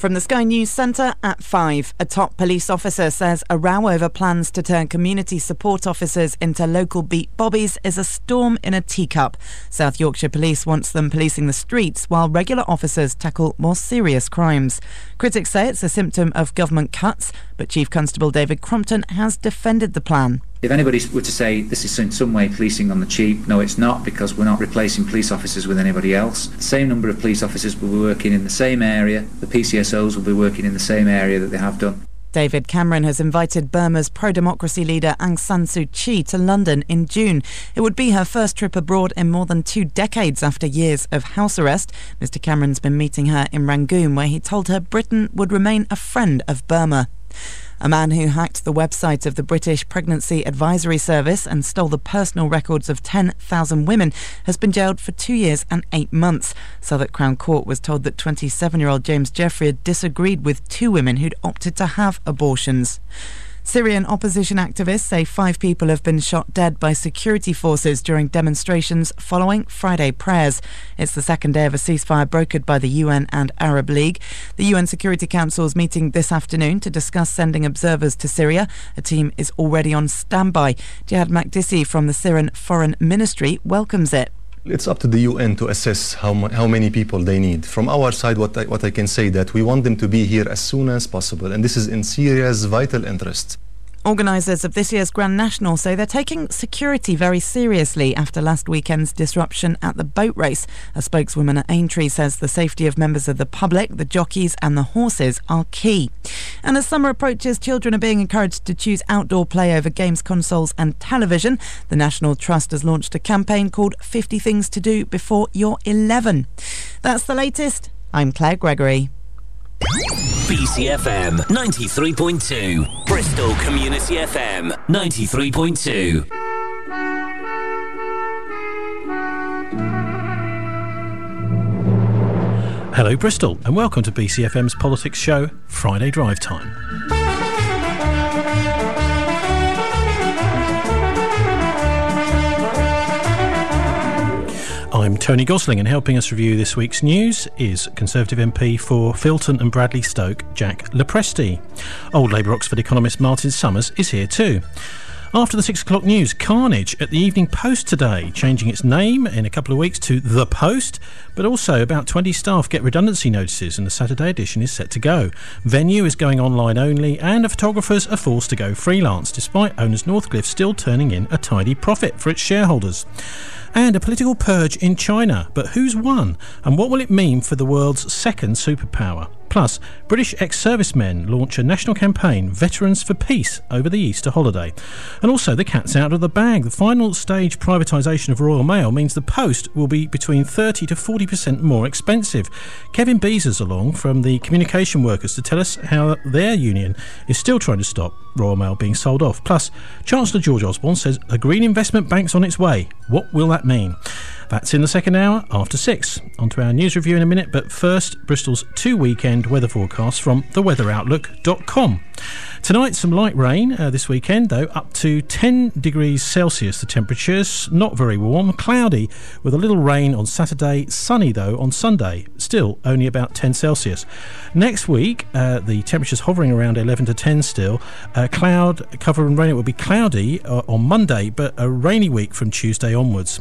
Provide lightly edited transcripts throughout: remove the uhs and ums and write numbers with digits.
From the Sky News Centre at 5, a top police officer says a row over plans to turn community support officers into local beat bobbies is a storm in a teacup. South Yorkshire Police wants them policing the streets while regular officers tackle more serious crimes. Critics say it's a symptom of government cuts, but Chief Constable David Crompton has defended the plan. If anybody were to say this is in some way policing on the cheap, no, it's not, because we're not replacing police officers with anybody else. The same number of police officers will be working in the same area. The PCSOs will be working in the same area that they have done. David Cameron has invited Burma's pro-democracy leader Aung San Suu Kyi to London in June. It would be her first trip abroad in more than 2 decades after years of house arrest. Mr Cameron's been meeting her in Rangoon, where he told her Britain would remain a friend of Burma. A man who hacked the website of the British Pregnancy Advisory Service and stole the personal records of 10,000 women has been jailed for 2 years and 8 months. Southwark Crown Court was told that 27-year-old James Jeffrey had disagreed with 2 women who'd opted to have abortions. Syrian opposition activists say 5 people have been shot dead by security forces during demonstrations following Friday prayers. It's the second day of a ceasefire brokered by the UN and Arab League. The UN Security Council is meeting this afternoon to discuss sending observers to Syria. A team is already on standby. Jihad Makdisi from the Syrian Foreign Ministry welcomes it. It's up to the UN to assess how many people they need. From our side, what I can say that we want them to be here as soon as possible, and this is in Syria's vital interest. Organisers of this year's Grand National say they're taking security very seriously after last weekend's disruption at the boat race. A spokeswoman at Aintree says the safety of members of the public, the jockeys and the horses are key. And as summer approaches, children are being encouraged to choose outdoor play over games, consoles and television. The National Trust has launched a campaign called 50 Things to Do Before You're 11. That's the latest. I'm Claire Gregory. BCFM 93.2, Bristol Community FM 93.2. Hello Bristol and welcome to BCFM's politics show, Friday Drive Time. I'm Tony Gosling, and helping us review this week's news is Conservative MP for Filton and Bradley Stoke, Jack Lepresti. Old Labour Oxford economist Martin Summers is here too. After the 6 o'clock news, carnage at the Evening Post today, changing its name in a couple of weeks to The Post, but also about 20 staff get redundancy notices and the Saturday edition is set to go. Venue is going online only and the photographers are forced to go freelance, despite owners Northcliffe still turning in a tidy profit for its shareholders. And a political purge in China, but who's won? And what will it mean for the world's second superpower? Plus, British ex-servicemen launch a national campaign, Veterans for Peace, over the Easter holiday. And also, the cat's out of the bag. The final stage privatisation of Royal Mail means the Post will be between 30 to 40% more expensive. Kevin Beezer's along from the communication workers to tell us how their union is still trying to stop Royal Mail being sold off. Plus, Chancellor George Osborne says a green investment bank's on its way. What will that mean? That's in the second hour after 6. On to our news review in a minute, but first, Bristol's 2 weekend weather forecasts from theweatheroutlook.com. Tonight, some light rain this weekend, though, up to 10 degrees Celsius the temperatures, not very warm, cloudy with a little rain on Saturday, sunny though on Sunday, still only about 10 Celsius. Next week, the temperatures hovering around 11 to 10 still, cloud cover and rain. It will be cloudy on Monday, but a rainy week from Tuesday onwards.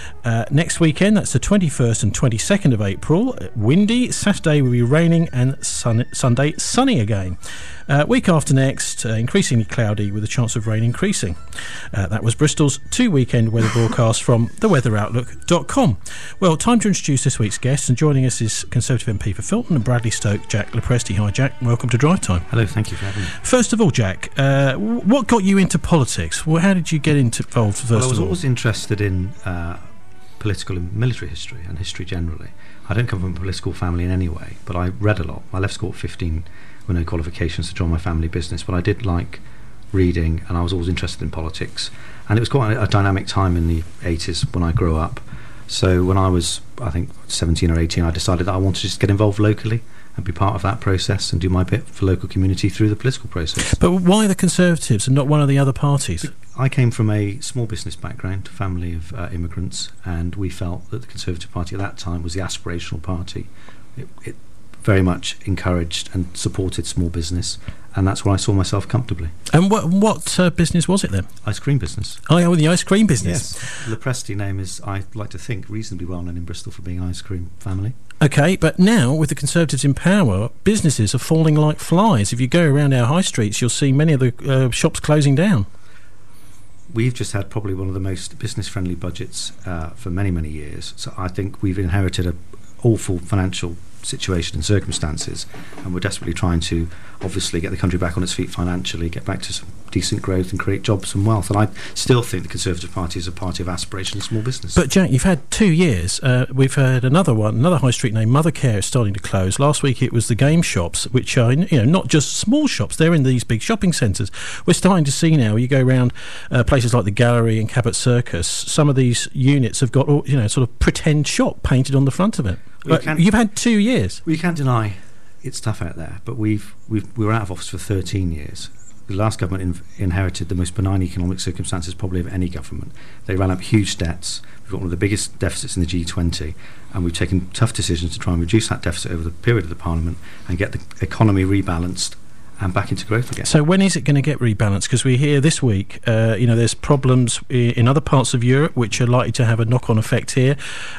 Next weekend, that's the 21st and 22nd of April, windy. Saturday will be raining and Sunday sunny again. Week after next, increasingly cloudy with a chance of rain increasing. That was Bristol's 2 weekend weather broadcast from theweatheroutlook.com. Well, time to introduce this week's guest, and joining us is Conservative MP for Filton and Bradley Stoke, Jack Lepresti. Hi Jack, welcome to Drive Time. Hello, thank you for having me. First of all, Jack, what got you into politics? Well, how did you get involved first of all? I was always interested in political and military history and history generally. I don't come from a political family in any way, but I read a lot. I left school at 15 with no qualifications to join my family business, but I did like reading and I was always interested in politics, and it was quite a dynamic time in the 80s when I grew up. So when I was, I think, 17 or 18, I decided that I wanted to just get involved locally and be part of that process and do my bit for local community through the political process. But why the Conservatives and not one of the other parties? I came from a small business background, family of immigrants, and we felt that the Conservative Party at that time was the aspirational party. It very much encouraged and supported small business, and that's where I saw myself comfortably. And what business was it then? Ice cream business. Oh, the ice cream business. Yes. Lopresti name is, I like to think, reasonably well known in Bristol for being an ice cream family. Okay, but now with the Conservatives in power, businesses are falling like flies. If you go around our high streets, you'll see many of the shops closing down. We've just had probably one of the most business-friendly budgets for many, many years. So I think we've inherited an awful financial situation and circumstances, and we're desperately trying to obviously get the country back on its feet financially, get back to some decent growth and create jobs and wealth. And I still think the Conservative Party is a party of aspiration and small business. But Jack, you've had 2 years. We've had another high street named Mothercare is starting to close. Last week it was the game shops, which are not just small shops, they're in these big shopping centres. We're starting to see now, you go around places like the Gallery and Cabot Circus, some of these units have got sort of pretend shop painted on the front of it. You've had 2 years. We can't deny it's tough out there, but we were out of office for 13 years. The last government inherited the most benign economic circumstances probably of any government. They ran up huge debts. We've got one of the biggest deficits in the G20, and we've taken tough decisions to try and reduce that deficit over the period of the Parliament and get the economy rebalanced and back into growth again. So when is it going to get rebalanced? Because we hear this week, there's problems in other parts of Europe which are likely to have a knock-on effect here,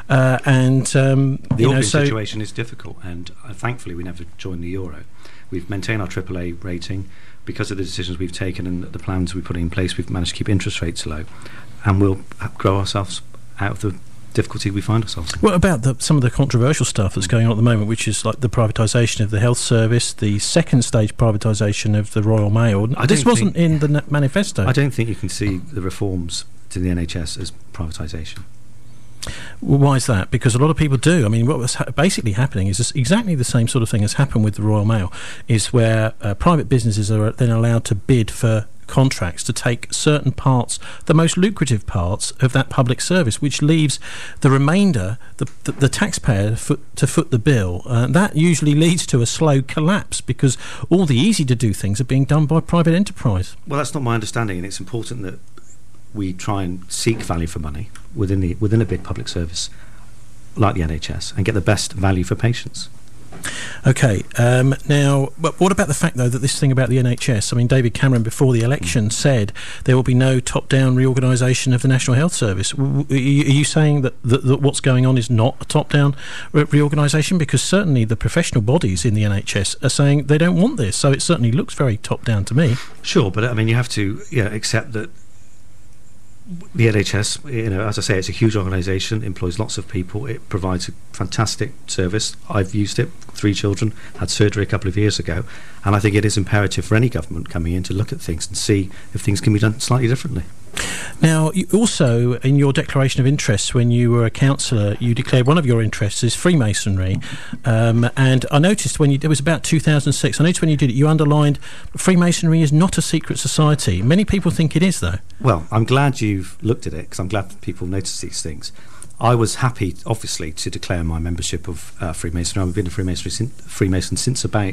the Austrian situation is difficult, and thankfully we never joined the euro. We've maintained our AAA rating because of the decisions we've taken and the plans we're putting in place. We've managed to keep interest rates low, and we'll grow ourselves out of the difficulty we find ourselves in. What about some of the controversial stuff that's going on at the moment, which is like the privatisation of the health service, the second stage privatisation of the Royal Mail? This wasn't in the manifesto. I don't think you can see the reforms to the NHS as privatisation. Well, why is that? Because a lot of people do. I mean, what was basically happening is exactly the same sort of thing has happened with the Royal Mail, is where private businesses are then allowed to bid for contracts to take certain parts, the most lucrative parts of that public service, which leaves the remainder, the taxpayer, to foot the bill. That usually leads to a slow collapse because all the easy-to-do things are being done by private enterprise. Well, that's not my understanding, and it's important that we try and seek value for money within a big public service like the NHS and get the best value for patients. Okay, now, but what about the fact, though, that this thing about the NHS, I mean, David Cameron, before the election, said there will be no top-down reorganisation of the National Health Service. Are you saying that what's going on is not a top-down reorganisation? Because certainly the professional bodies in the NHS are saying they don't want this, so it certainly looks very top-down to me. Sure, but I mean, you have to accept that the NHS, as I say, it's a huge organisation, employs lots of people, it provides a fantastic service. I've used it, 3 children, had surgery a couple of years ago, and I think it is imperative for any government coming in to look at things and see if things can be done slightly differently. Now, you also, in your declaration of interests when you were a councillor, you declared one of your interests is Freemasonry, and I noticed it was about 2006, I noticed when you did it, you underlined Freemasonry is not a secret society. Many people think it is, though. Well, I'm glad you've looked at it, because I'm glad that people notice these things. I was happy, obviously, to declare my membership of Freemasonry. I've been a Freemason since about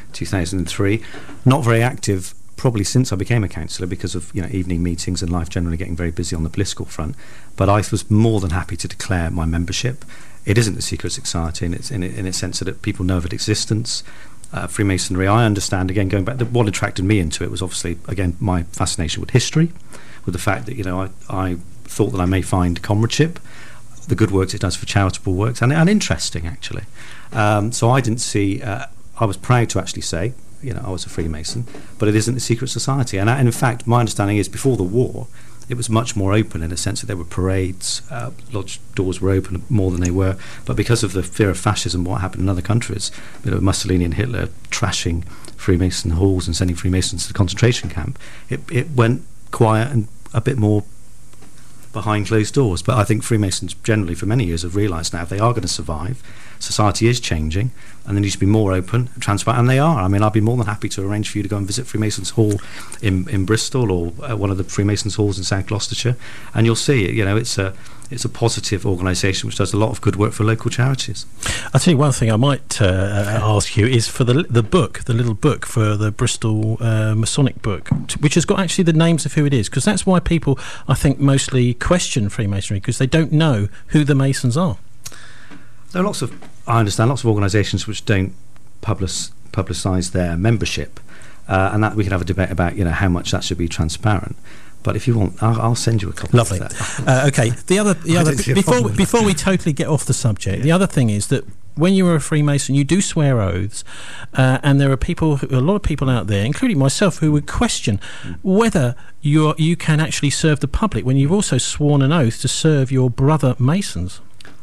2003. Not very active probably since I became a councillor because of evening meetings and life generally getting very busy on the political front. But I was more than happy to declare my membership. It isn't a secret society in a sense that people know of its existence. Freemasonry, I understand, again, going back, what attracted me into it was obviously, again, my fascination with history, with the fact that, I thought that I may find comradeship, the good works it does for charitable works, and interesting, actually. So I didn't see, I was proud to actually say, I was a Freemason, but it isn't a secret society. And in fact, my understanding is before the war, it was much more open in a sense that there were parades, lodge doors were open more than they were. But because of the fear of fascism, what happened in other countries, Mussolini and Hitler trashing Freemason halls and sending Freemasons to the concentration camp, it went quiet and a bit more behind closed doors. But I think Freemasons generally for many years have realised now if they are going to survive, society is changing and they need to be more open and transparent, and they are. I mean, I'd be more than happy to arrange for you to go and visit Freemasons Hall in Bristol or one of the Freemasons Halls in South Gloucestershire, and you'll see it's a positive organisation which does a lot of good work for local charities. I'll tell you one thing I might ask you is for the little book for the Bristol Masonic book, which has got actually the names of who it is, because that's why people, I think, mostly question Freemasonry, because they don't know who the Masons are. There are I understand lots of organisations which don't publicise their membership, and that we could have a debate about how much that should be transparent. But if you want, I'll send you a copy. Lovely. Of that. Okay. The other before we totally get off the subject, the other thing is that when you are a Freemason, you do swear oaths, and there are a lot of people out there, including myself, who would question whether you can actually serve the public when you've also sworn an oath to serve your brother Masons.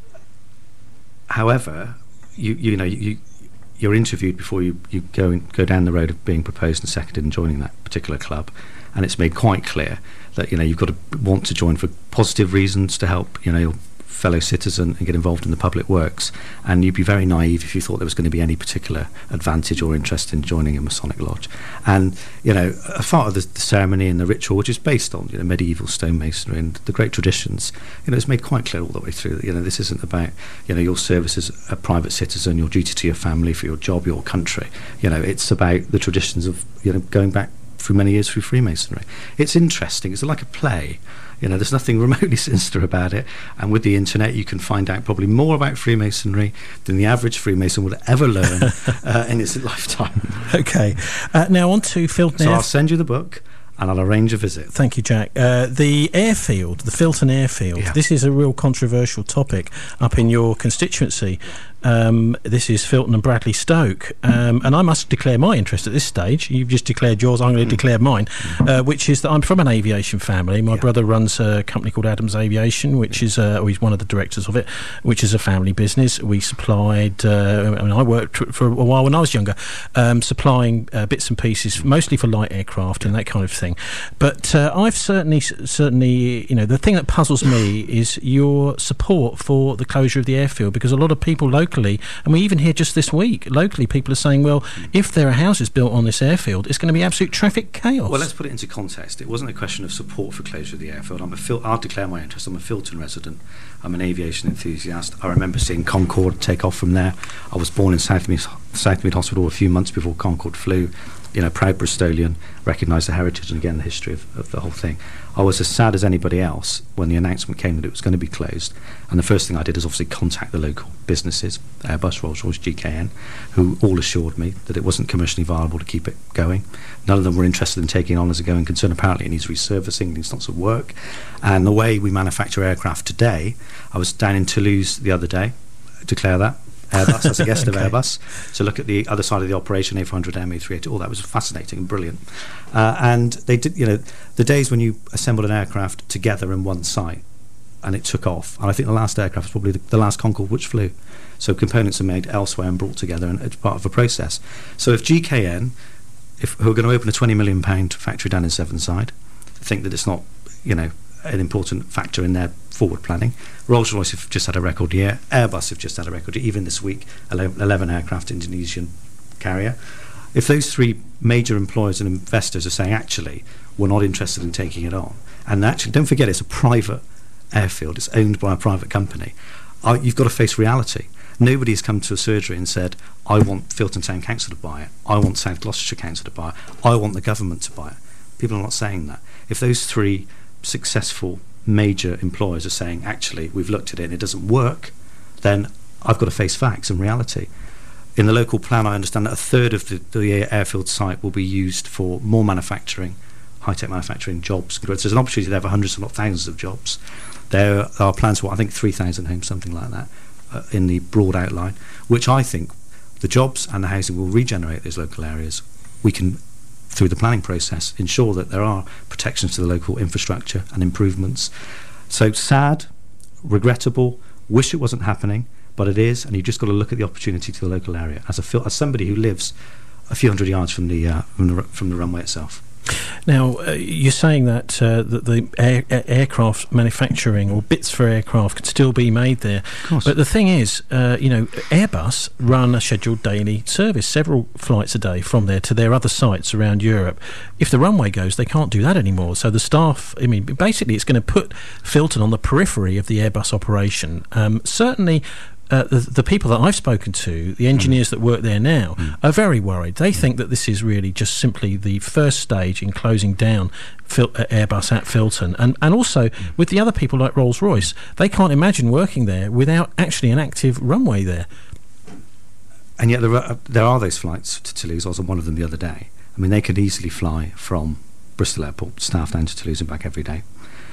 However, you're interviewed before you go down the road of being proposed and seconded and joining that particular club, and it's made quite clear that you've got to want to join for positive reasons to help your fellow citizen and get involved in the public works, and you'd be very naive if you thought there was going to be any particular advantage or interest in joining a Masonic lodge. And a part of the ceremony and the ritual, which is based on medieval stonemasonry and the great traditions, it's made quite clear all the way through that this isn't about your service as a private citizen, your duty to your family, for your job, your country. It's about the traditions of going back through many years through Freemasonry. It's interesting. It's like a play. There's nothing remotely sinister about it, and with the internet you can find out probably more about Freemasonry than the average Freemason would ever learn in his lifetime. Okay, now on to Filton. So I'll send you the book and I'll arrange a visit. Thank you, Jack. The airfield, the Filton airfield, this is a real controversial topic up in your constituency. This is Filton and Bradley Stoke, and I must declare my interest at this stage. You've just declared yours, I'm going to declare mine, which is that I'm from an aviation family. My brother runs a company called Adams Aviation, which is he's one of the directors of it, which is a family business. We supplied I worked for a while when I was younger, supplying bits and pieces mostly for light aircraft and that kind of thing. But I've certainly the thing that puzzles me is your support for the closure of the airfield, because a lot of people locally, and we even hear just this week, locally people are saying, well, if there are houses built on this airfield, it's going to be absolute traffic chaos. Well, let's put it into context. It wasn't a question of support for closure of the airfield. I'll declare my interest. I'm a Filton resident. I'm an aviation enthusiast. I remember seeing Concorde take off from there. I was born in Southmead Hospital a few months before Concorde flew. Proud Bristolian, recognise the heritage and again the history of the whole thing. I was as sad as anybody else when the announcement came that it was going to be closed, and the first thing I did is obviously contact the local businesses, Airbus, Rolls-Royce, GKN, who all assured me that it wasn't commercially viable to keep it going. None of them were interested in taking it on as a going concern. Apparently it needs resurfacing, it needs lots of work, and the way we manufacture aircraft today, I was down in Toulouse the other day, declare that, Airbus, as a guest of Airbus, to look at the other side of the operation, A400M, A380. All that was fascinating and brilliant. And they did, the days when you assembled an aircraft together in one site and it took off, and I think the last aircraft was probably the last Concorde which flew. So components are made elsewhere and brought together, and it's part of a process. So if GKN, who are going to open a £20 million factory down in Sevenside, think that it's not, an important factor in their forward planning. Rolls-Royce have just had a record year. Airbus have just had a record year. Even this week, 11 aircraft, Indonesian carrier. If those three major employers and investors are saying, actually, we're not interested in taking it on, and actually, don't forget, it's a private airfield. It's owned by a private company. You've got to face reality. Nobody has come to a surgery and said, I want Filton Town Council to buy it. I want South Gloucestershire Council to buy it. I want the government to buy it. People are not saying that. If those three successful major employers are saying, actually, we've looked at it and it doesn't work, then I've got to face facts and reality. In the local plan, I understand that a third of the airfield site will be used for more manufacturing, high-tech manufacturing jobs. So there's an opportunity to have hundreds, if not thousands, of jobs. There are plans for, I think, 3,000 homes, something like that, in the broad outline, which I think the jobs and the housing will regenerate those local areas. We can, through the planning process, ensure that there are protections to the local infrastructure and improvements. So sad, regrettable, wish it wasn't happening, but it is, and you've just got to look at the opportunity to the local area as somebody who lives a few hundred yards from the runway itself. Now, you're saying that the aircraft manufacturing or bits for aircraft could still be made there. But the thing is, Airbus run a scheduled daily service, several flights a day from there to their other sites around Europe. If the runway goes, they can't do that anymore. So the staff, basically it's going to put Filton on the periphery of the Airbus operation. Certainly, the people that I've spoken to, the engineers that work there now, are very worried. They think that this is really just simply the first stage in closing down Airbus at Filton. And also, with the other people like Rolls-Royce, they can't imagine working there without actually an active runway there. And yet there are those flights to Toulouse. I was on one of them the other day. I mean, they could easily fly from Bristol Airport, staff down to Toulouse and back every day.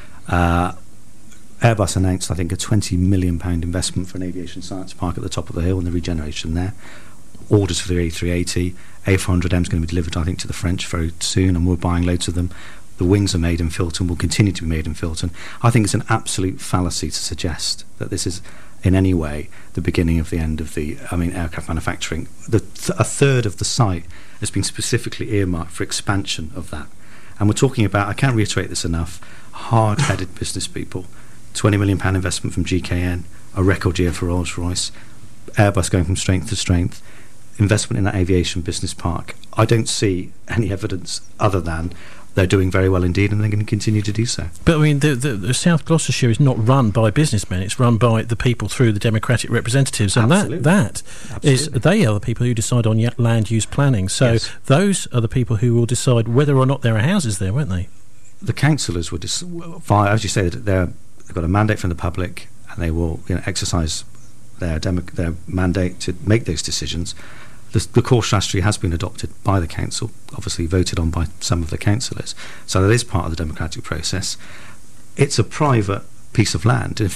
Airbus announced, I think, a £20 million investment for an aviation science park at the top of the hill and the regeneration there. Orders for the A380. A400M is going to be delivered, I think, to the French very soon, and we're buying loads of them. The wings are made in Filton, will continue to be made in Filton. I think it's an absolute fallacy to suggest that this is in any way the beginning of the end of aircraft manufacturing. A third of the site has been specifically earmarked for expansion of that. And we're talking about, I can't reiterate this enough, hard-headed business people, £20 million investment from GKN, a record year for Rolls-Royce, Airbus going from strength to strength, investment in that aviation business park. I don't see any evidence other than they're doing very well indeed, and they're going to continue to do so. But I mean, the South Gloucestershire is not run by businessmen; it's run by the people through the democratic representatives, and that is they are the people who decide on land use planning. So those are the people who will decide whether or not there are houses there, won't they? The councillors would, as you say, they've got a mandate from the public, and they will exercise their mandate to make those decisions. The core strategy has been adopted by the council, obviously voted on by some of the councillors, so that is part of the democratic process. It's a private piece of land, and if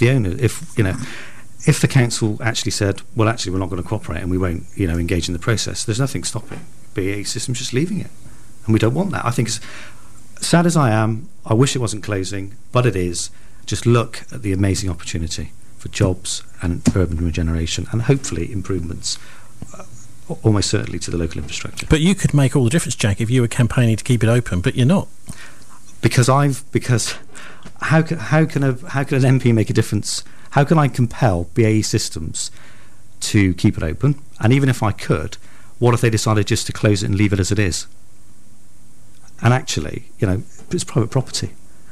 the council actually said, well, actually we're not going to cooperate and we won't engage in the process, there's nothing stopping BAE Systems just leaving it, and we don't want that. I think, as sad as I am, I wish it wasn't closing, but it is. Just look at the amazing opportunity for jobs and urban regeneration and hopefully improvements, almost certainly, to the local infrastructure. But you could make all the difference, Jack, if you were campaigning to keep it open, but you're not. Because how can an MP make a difference? How can I compel BAE Systems to keep it open? And even if I could, what if they decided just to close it and leave it as it is? And actually, it's private property.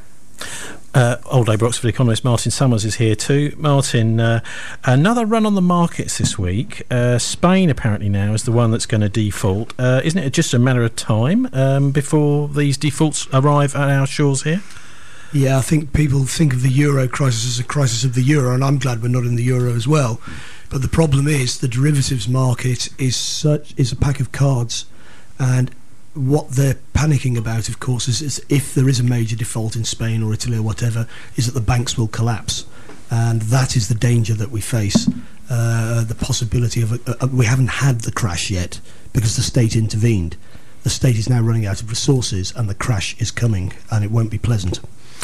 Old Labour Oxford economist Martin Summers is here too. Martin, another run on the markets this week. Spain apparently now is the one that's going to default. Isn't it just a matter of time before these defaults arrive at our shores here? Yeah, I think people think of the euro crisis as a crisis of the euro, and I'm glad we're not in the euro as well. But the problem is the derivatives market is a pack of cards, and what they're panicking about, of course, is if there is a major default in Spain or Italy or whatever, is that the banks will collapse. And that is the danger that we face. The possibility of we haven't had the crash yet because the state intervened. The state is now running out of resources and the crash is coming, and it won't be pleasant.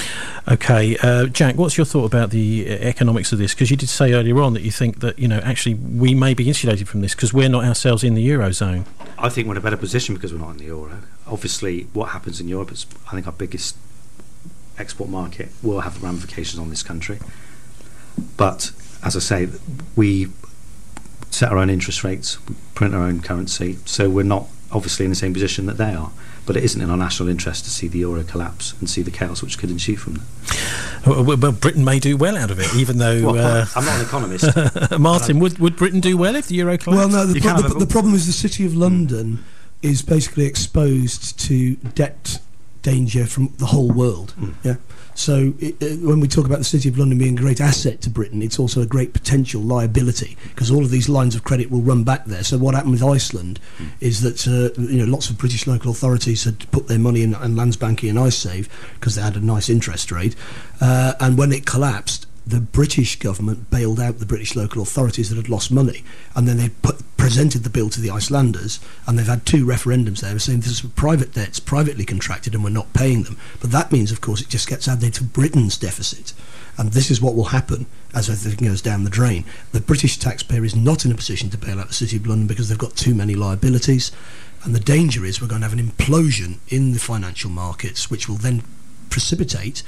Okay, Jack, what's your thought about the economics of this? Because you did say earlier on that you think that, actually we may be insulated from this because we're not ourselves in the Eurozone. I think we're in a better position because we're not in the Euro. Obviously, what happens in Europe is, I think, our biggest export market will have ramifications on this country. But, as I say, we set our own interest rates, we print our own currency, so we're not obviously in the same position that they are. But it isn't in our national interest to see the euro collapse and see the chaos which could ensue from that. Well, Britain may do well out of it, even though... I'm not an economist. Martin, would Britain do well if the euro collapsed? Well, no, the problem is the City of London is basically exposed to debt danger from the whole world. Yeah. So when we talk about the City of London being a great asset to Britain, it's also a great potential liability because all of these lines of credit will run back there. So what happened with Iceland is that lots of British local authorities had put their money in Landsbanki and IceSave because they had a nice interest rate, and when it collapsed, the British government bailed out the British local authorities that had lost money, and then they presented the bill to the Icelanders, and they've had 2 referendums there saying this is private debts, privately contracted, and we're not paying them. But that means, of course, it just gets added to Britain's deficit, and this is what will happen as everything goes down the drain. The British taxpayer is not in a position to bail out the City of London because they've got too many liabilities, and the danger is we're going to have an implosion in the financial markets, which will then precipitate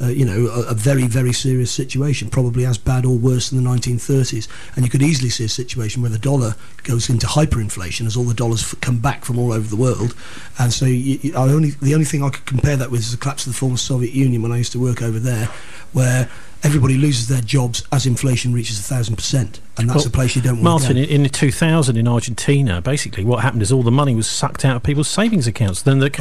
a very, very serious situation, probably as bad or worse than the 1930s. And you could easily see a situation where the dollar goes into hyperinflation as all the dollars come back from all over the world. And so the only thing I could compare that with is the collapse of the former Soviet Union when I used to work over there, where everybody loses their jobs as inflation reaches 1,000%, and that's a place you don't want to go. Martin, in 2000 in Argentina, basically what happened is all the money was sucked out of people's savings accounts. Then the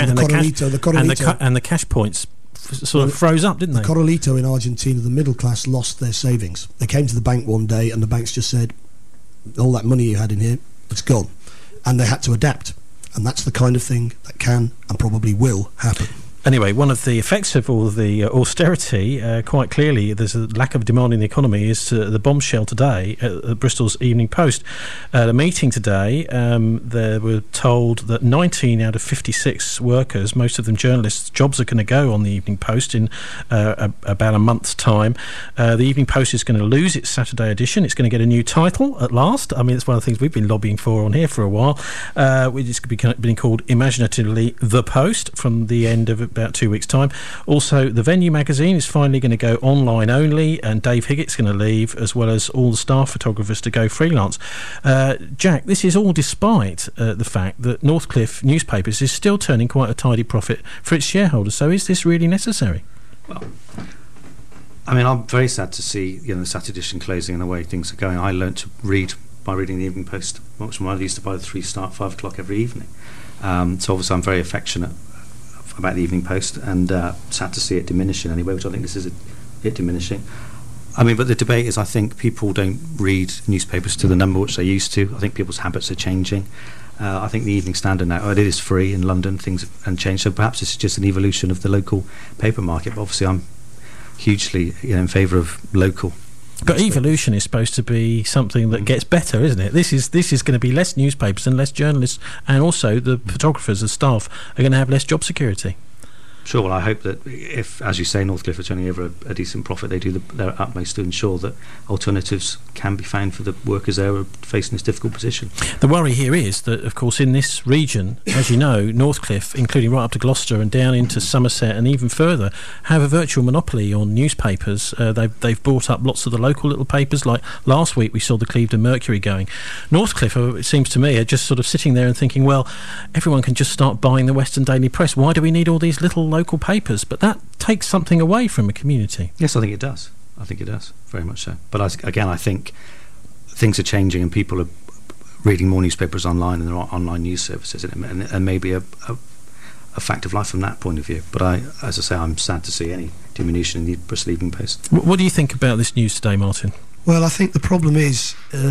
cash points sort of froze up, didn't they? The Corralito in Argentina, the middle class lost their savings. They came to the bank one day and the banks just said, all that money you had in here, It's gone. And they had to adapt. And that's the kind of thing that can and probably will happen. Anyway, one of the effects of all the austerity, quite clearly, there's a lack of demand in the economy, is the bombshell today at Bristol's Evening Post. At a meeting today, they were told that 19 out of 56 workers, most of them journalists, jobs are going to go on the Evening Post in about a month's time. The Evening Post is going to lose its Saturday edition. It's going to get a new title at last. I mean, it's one of the things we've been lobbying for on here for a while. It's been called imaginatively The Post from the end of about 2 weeks' time. Also, the Venue magazine is finally going to go online only, and Dave Higgett's going to leave, as well as all the staff photographers to go freelance. Jack, this is all despite the fact that Northcliffe Newspapers is still turning quite a tidy profit for its shareholders. So is this really necessary? Well, I mean, I'm very sad to see the Saturday edition closing and the way things are going. I learnt to read by reading the Evening Post much more. I used to buy the 3 Star at 5 o'clock every evening. So obviously I'm very affectionate about the Evening Post, and sad to see it diminishing anyway, which I think this is it diminishing. I mean, but the debate is, I think people don't read newspapers to the number which they used to. I think people's habits are changing. I think the Evening Standard now, it is free in London, things have changed, so perhaps this is just an evolution of the local paper market. But obviously I'm hugely in favour of local. But evolution is supposed to be something that gets better, isn't it? This is going to be less newspapers and less journalists, and also the photographers and staff are going to have less job security. Sure, well, I hope that if, as you say, Northcliffe are turning over a decent profit, they do their utmost to ensure that alternatives can be found for the workers there who are facing this difficult position. The worry here is that, of course, in this region, as you know, Northcliffe, including right up to Gloucester and down into Somerset and even further, have a virtual monopoly on newspapers. They've bought up lots of the local little papers, like last week we saw the Clevedon Mercury going. Northcliffe, it seems to me, are just sort of sitting there and thinking, well, everyone can just start buying the Western Daily Press. Why do we need all these little local papers? But that takes something away from a community. Yes, I think it does. I think it does, very much so. But I think things are changing and people are reading more newspapers online, and there are online news services, and maybe a fact of life from that point of view. But as I say, I'm sad to see any diminution in the Bristol Evening Post. What do you think about this news today, Martin? Well, I think the problem is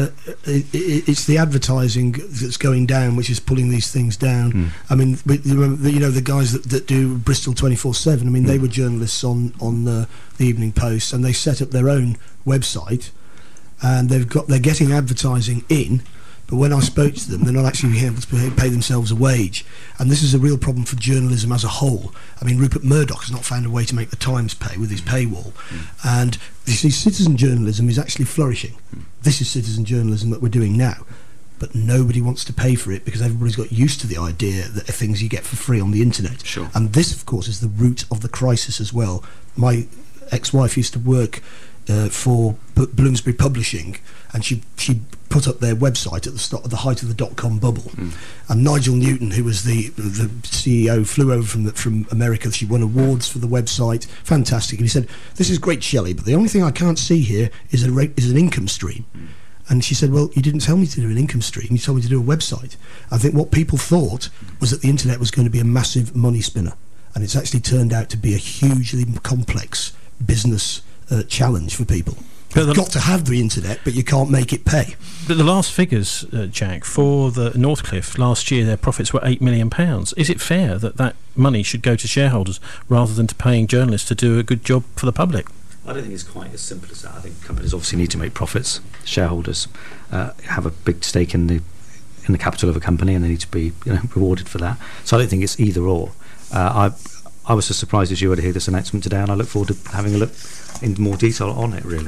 it's the advertising that's going down, which is pulling these things down. I mean, the guys that do Bristol 24/7. I mean, they were journalists on the Evening Post, and they set up their own website, and they're getting advertising in. But when I spoke to them, they're not actually able to pay themselves a wage. And this is a real problem for journalism as a whole. I mean, Rupert Murdoch has not found a way to make the Times pay with his paywall. And you see, citizen journalism is actually flourishing. This is citizen journalism that we're doing now. But nobody wants to pay for it because everybody's got used to the idea that things you get for free on the internet. Sure. And this, of course, is the root of the crisis as well. My ex-wife used to work for Bloomsbury Publishing, and she put up their website at the height of the dot-com bubble. And Nigel Newton, who was the CEO, flew over from America. She won awards for the website. Fantastic. And he said, "This is great, Shelley, but the only thing I can't see here is an income stream." And she said, "Well, you didn't tell me to do an income stream, you told me to do a website." I think what people thought was that the internet was going to be a massive money spinner, and it's actually turned out to be a hugely complex business challenge for people. You've got to have the internet, but you can't make it pay. But the last figures, Jack, for the Northcliffe last year, their profits were £8 million. Is it fair that money should go to shareholders rather than to paying journalists to do a good job for the public? I don't think it's quite as simple as that. I think companies obviously need to make profits. Shareholders have a big stake in the capital of a company, and they need to be rewarded for that. So I don't think it's either or. I was as surprised as you were to hear this announcement today, and I look forward to having a look in more detail on it, really.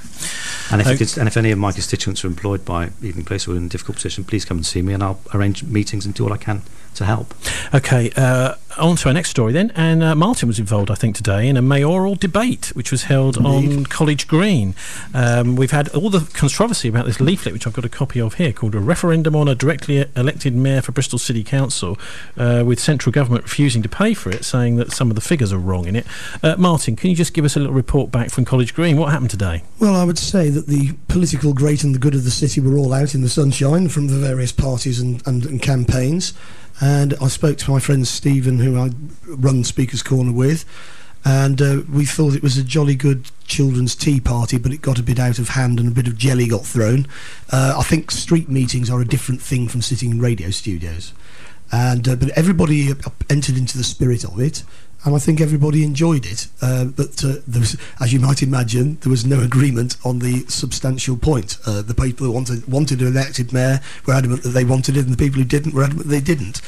And if any of my constituents are employed by Evening Post who are in a difficult position, please come and see me, and I'll arrange meetings and do all I can to help. OK, on to our next story then. And Martin was involved, I think, today in a mayoral debate which was held on College Green. We've had all the controversy about this leaflet, which I've got a copy of here, called A Referendum on a Directly Elected Mayor for Bristol City Council, with central government refusing to pay for it, saying that some of the figures are wrong in it. Martin, can you just give us a little report back from College Green? What happened today? Well, I would say that the political great and the good of the city were all out in the sunshine from the various parties and campaigns. And I spoke to my friend Stephen, who I run Speaker's Corner with, And we thought it was a jolly good children's tea party, but it got a bit out of hand and a bit of jelly got thrown. I think street meetings are a different thing from sitting in radio studios. And but everybody entered into the spirit of it, and I think everybody enjoyed it. But there was, as you might imagine, there was no agreement on the substantial point. The people who wanted an elected mayor were adamant that they wanted it, and the people who didn't were adamant they didn't.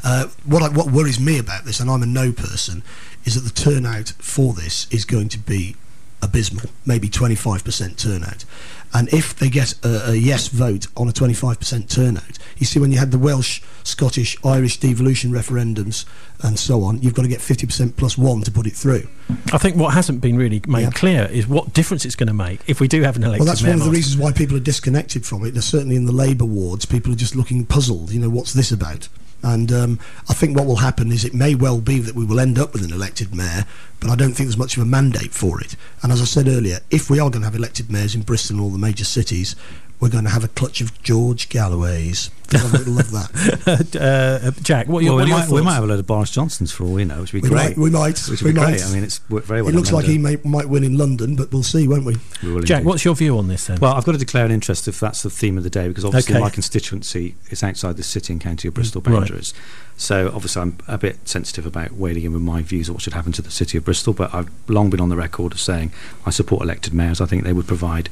What worries me about this, and I'm a no person, is that the turnout for this is going to be abysmal, maybe 25% turnout. And if they get a yes vote on a 25% turnout, you see, when you had the Welsh, Scottish, Irish devolution referendums and so on, you've got to get 50% plus one to put it through. I think what hasn't been really made clear is what difference it's going to make if we do have an elected mayor. Well, that's one of the reasons why people are disconnected from it. Now, certainly in the Labour wards, people are just looking puzzled. You know, what's this about? And I think what will happen is it may well be that we will end up with an elected mayor, but I don't think there's much of a mandate for it. And as I said earlier, if we are going to have elected mayors in Bristol and all the major cities, we're going to have a clutch of George Galloways. I would love that. Jack, what are your thoughts? We might have a load of Boris Johnsons for all we know, which would be great. We might. Which would be great. I mean, it's very well. It looks like he might win in London, but we'll see, won't we? Jack, what's your view on this then? Well, I've got to declare an interest if that's the theme of the day, because obviously my constituency is outside the city and county of Bristol boundaries. Right. So obviously I'm a bit sensitive about wading in with my views of what should happen to the city of Bristol, but I've long been on the record of saying I support elected mayors. I think they would provide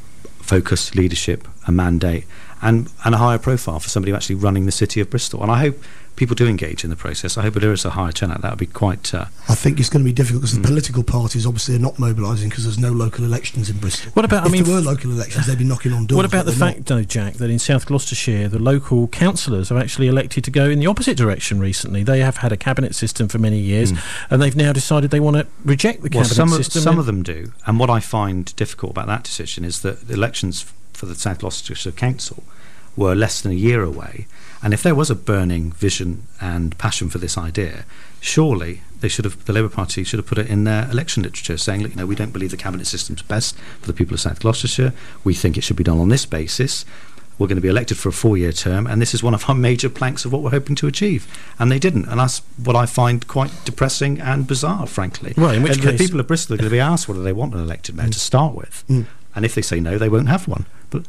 focus, leadership, a mandate, and a higher profile for somebody actually running the city of Bristol. And I hope people do engage in the process. I hope there is a higher turnout. That would be quite... I think it's going to be difficult because the political parties obviously are not mobilising because there's no local elections in Bristol. What about... If there were local elections, they'd be knocking on doors. What about the fact, though, Jack, that in South Gloucestershire, the local councillors have actually elected to go in the opposite direction recently? They have had a cabinet system for many years, and they've now decided they want to reject the cabinet system. Some of them do. And what I find difficult about that decision is that the elections for the South Gloucestershire Council were less than a year away, and if there was a burning vision and passion for this idea, surely the Labour Party should have put it in their election literature, saying, look, we don't believe the cabinet system's best for the people of South Gloucestershire. We think it should be done on this basis. We're going to be elected for a 4-year term, and this is one of our major planks of what we're hoping to achieve. And they didn't, and that's what I find quite depressing and bizarre, frankly. Well, in which case, the people of Bristol are going to be asked whether they want an elected mayor to start with, and if they say no, they won't have one. But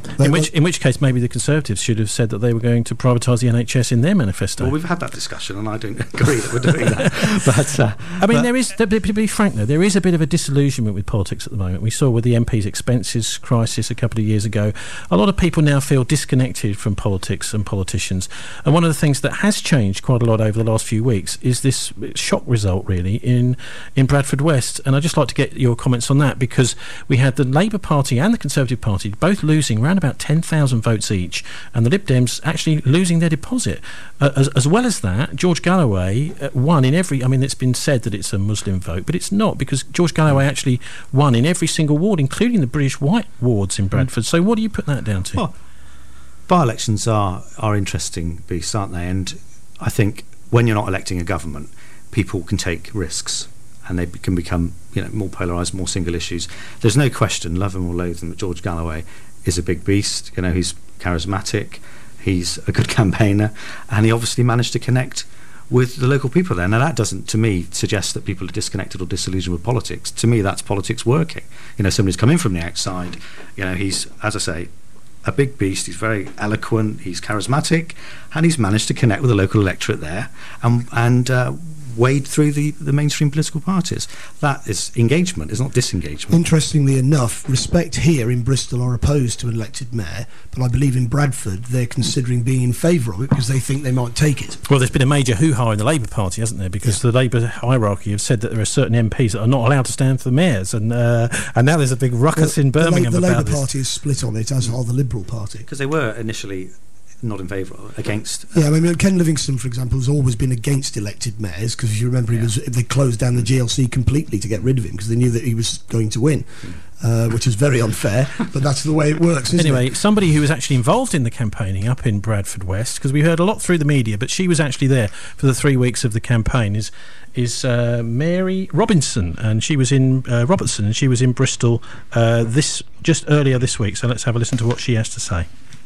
in which case, maybe the Conservatives should have said that they were going to privatise the NHS in their manifesto. Well, we've had that discussion, and I don't agree that we're doing that. But I mean, to be frank, though, there is a bit of a disillusionment with politics at the moment. We saw with the MP's expenses crisis a couple of years ago. A lot of people now feel disconnected from politics and politicians. And one of the things that has changed quite a lot over the last few weeks is this shock result, really, in Bradford West. And I'd just like to get your comments on that, because we had the Labour Party and the Conservative Party both losing around about 10,000 votes each, and the Lib Dems actually losing their deposit. As well as that, George Galloway won in every... I mean, it's been said that it's a Muslim vote, but it's not, because George Galloway actually won in every single ward, including the British White wards in Bradford. So what do you put that down to? Well, by-elections are interesting beasts, aren't they? And I think when you're not electing a government, people can take risks, and they can become more polarised, more single issues. There's no question, love him or loathe him, that George Galloway is a big beast. He's charismatic, he's a good campaigner, and he obviously managed to connect with the local people there. Now, that doesn't, to me, suggest that people are disconnected or disillusioned with politics. To me, that's politics working. Somebody's come in from the outside. He's, as I say, a big beast. He's very eloquent, he's charismatic, and he's managed to connect with the local electorate there and wade through the mainstream political parties. That is engagement, it's not disengagement. Interestingly enough, Respect here in Bristol are opposed to an elected mayor, but I believe in Bradford they're considering being in favour of it because they think they might take it. Well, there's been a major hoo-ha in the Labour Party, hasn't there? Because the Labour hierarchy have said that there are certain MPs that are not allowed to stand for the mayors, and now there's a big ruckus in Birmingham about this. The Labour Party is split on it, as are the Liberal Party. Because they were initially not in favour of, against. Yeah, I mean, Ken Livingstone, for example, has always been against elected mayors, because if you remember, they closed down the GLC completely to get rid of him because they knew that he was going to win, which is very unfair, but that's the way it works, isn't it? Somebody who was actually involved in the campaigning up in Bradford West, because we heard a lot through the media, but she was actually there for the 3 weeks of the campaign, is Mary Robertson, and she was in Bristol just earlier this week. So let's have a listen to what she has to say.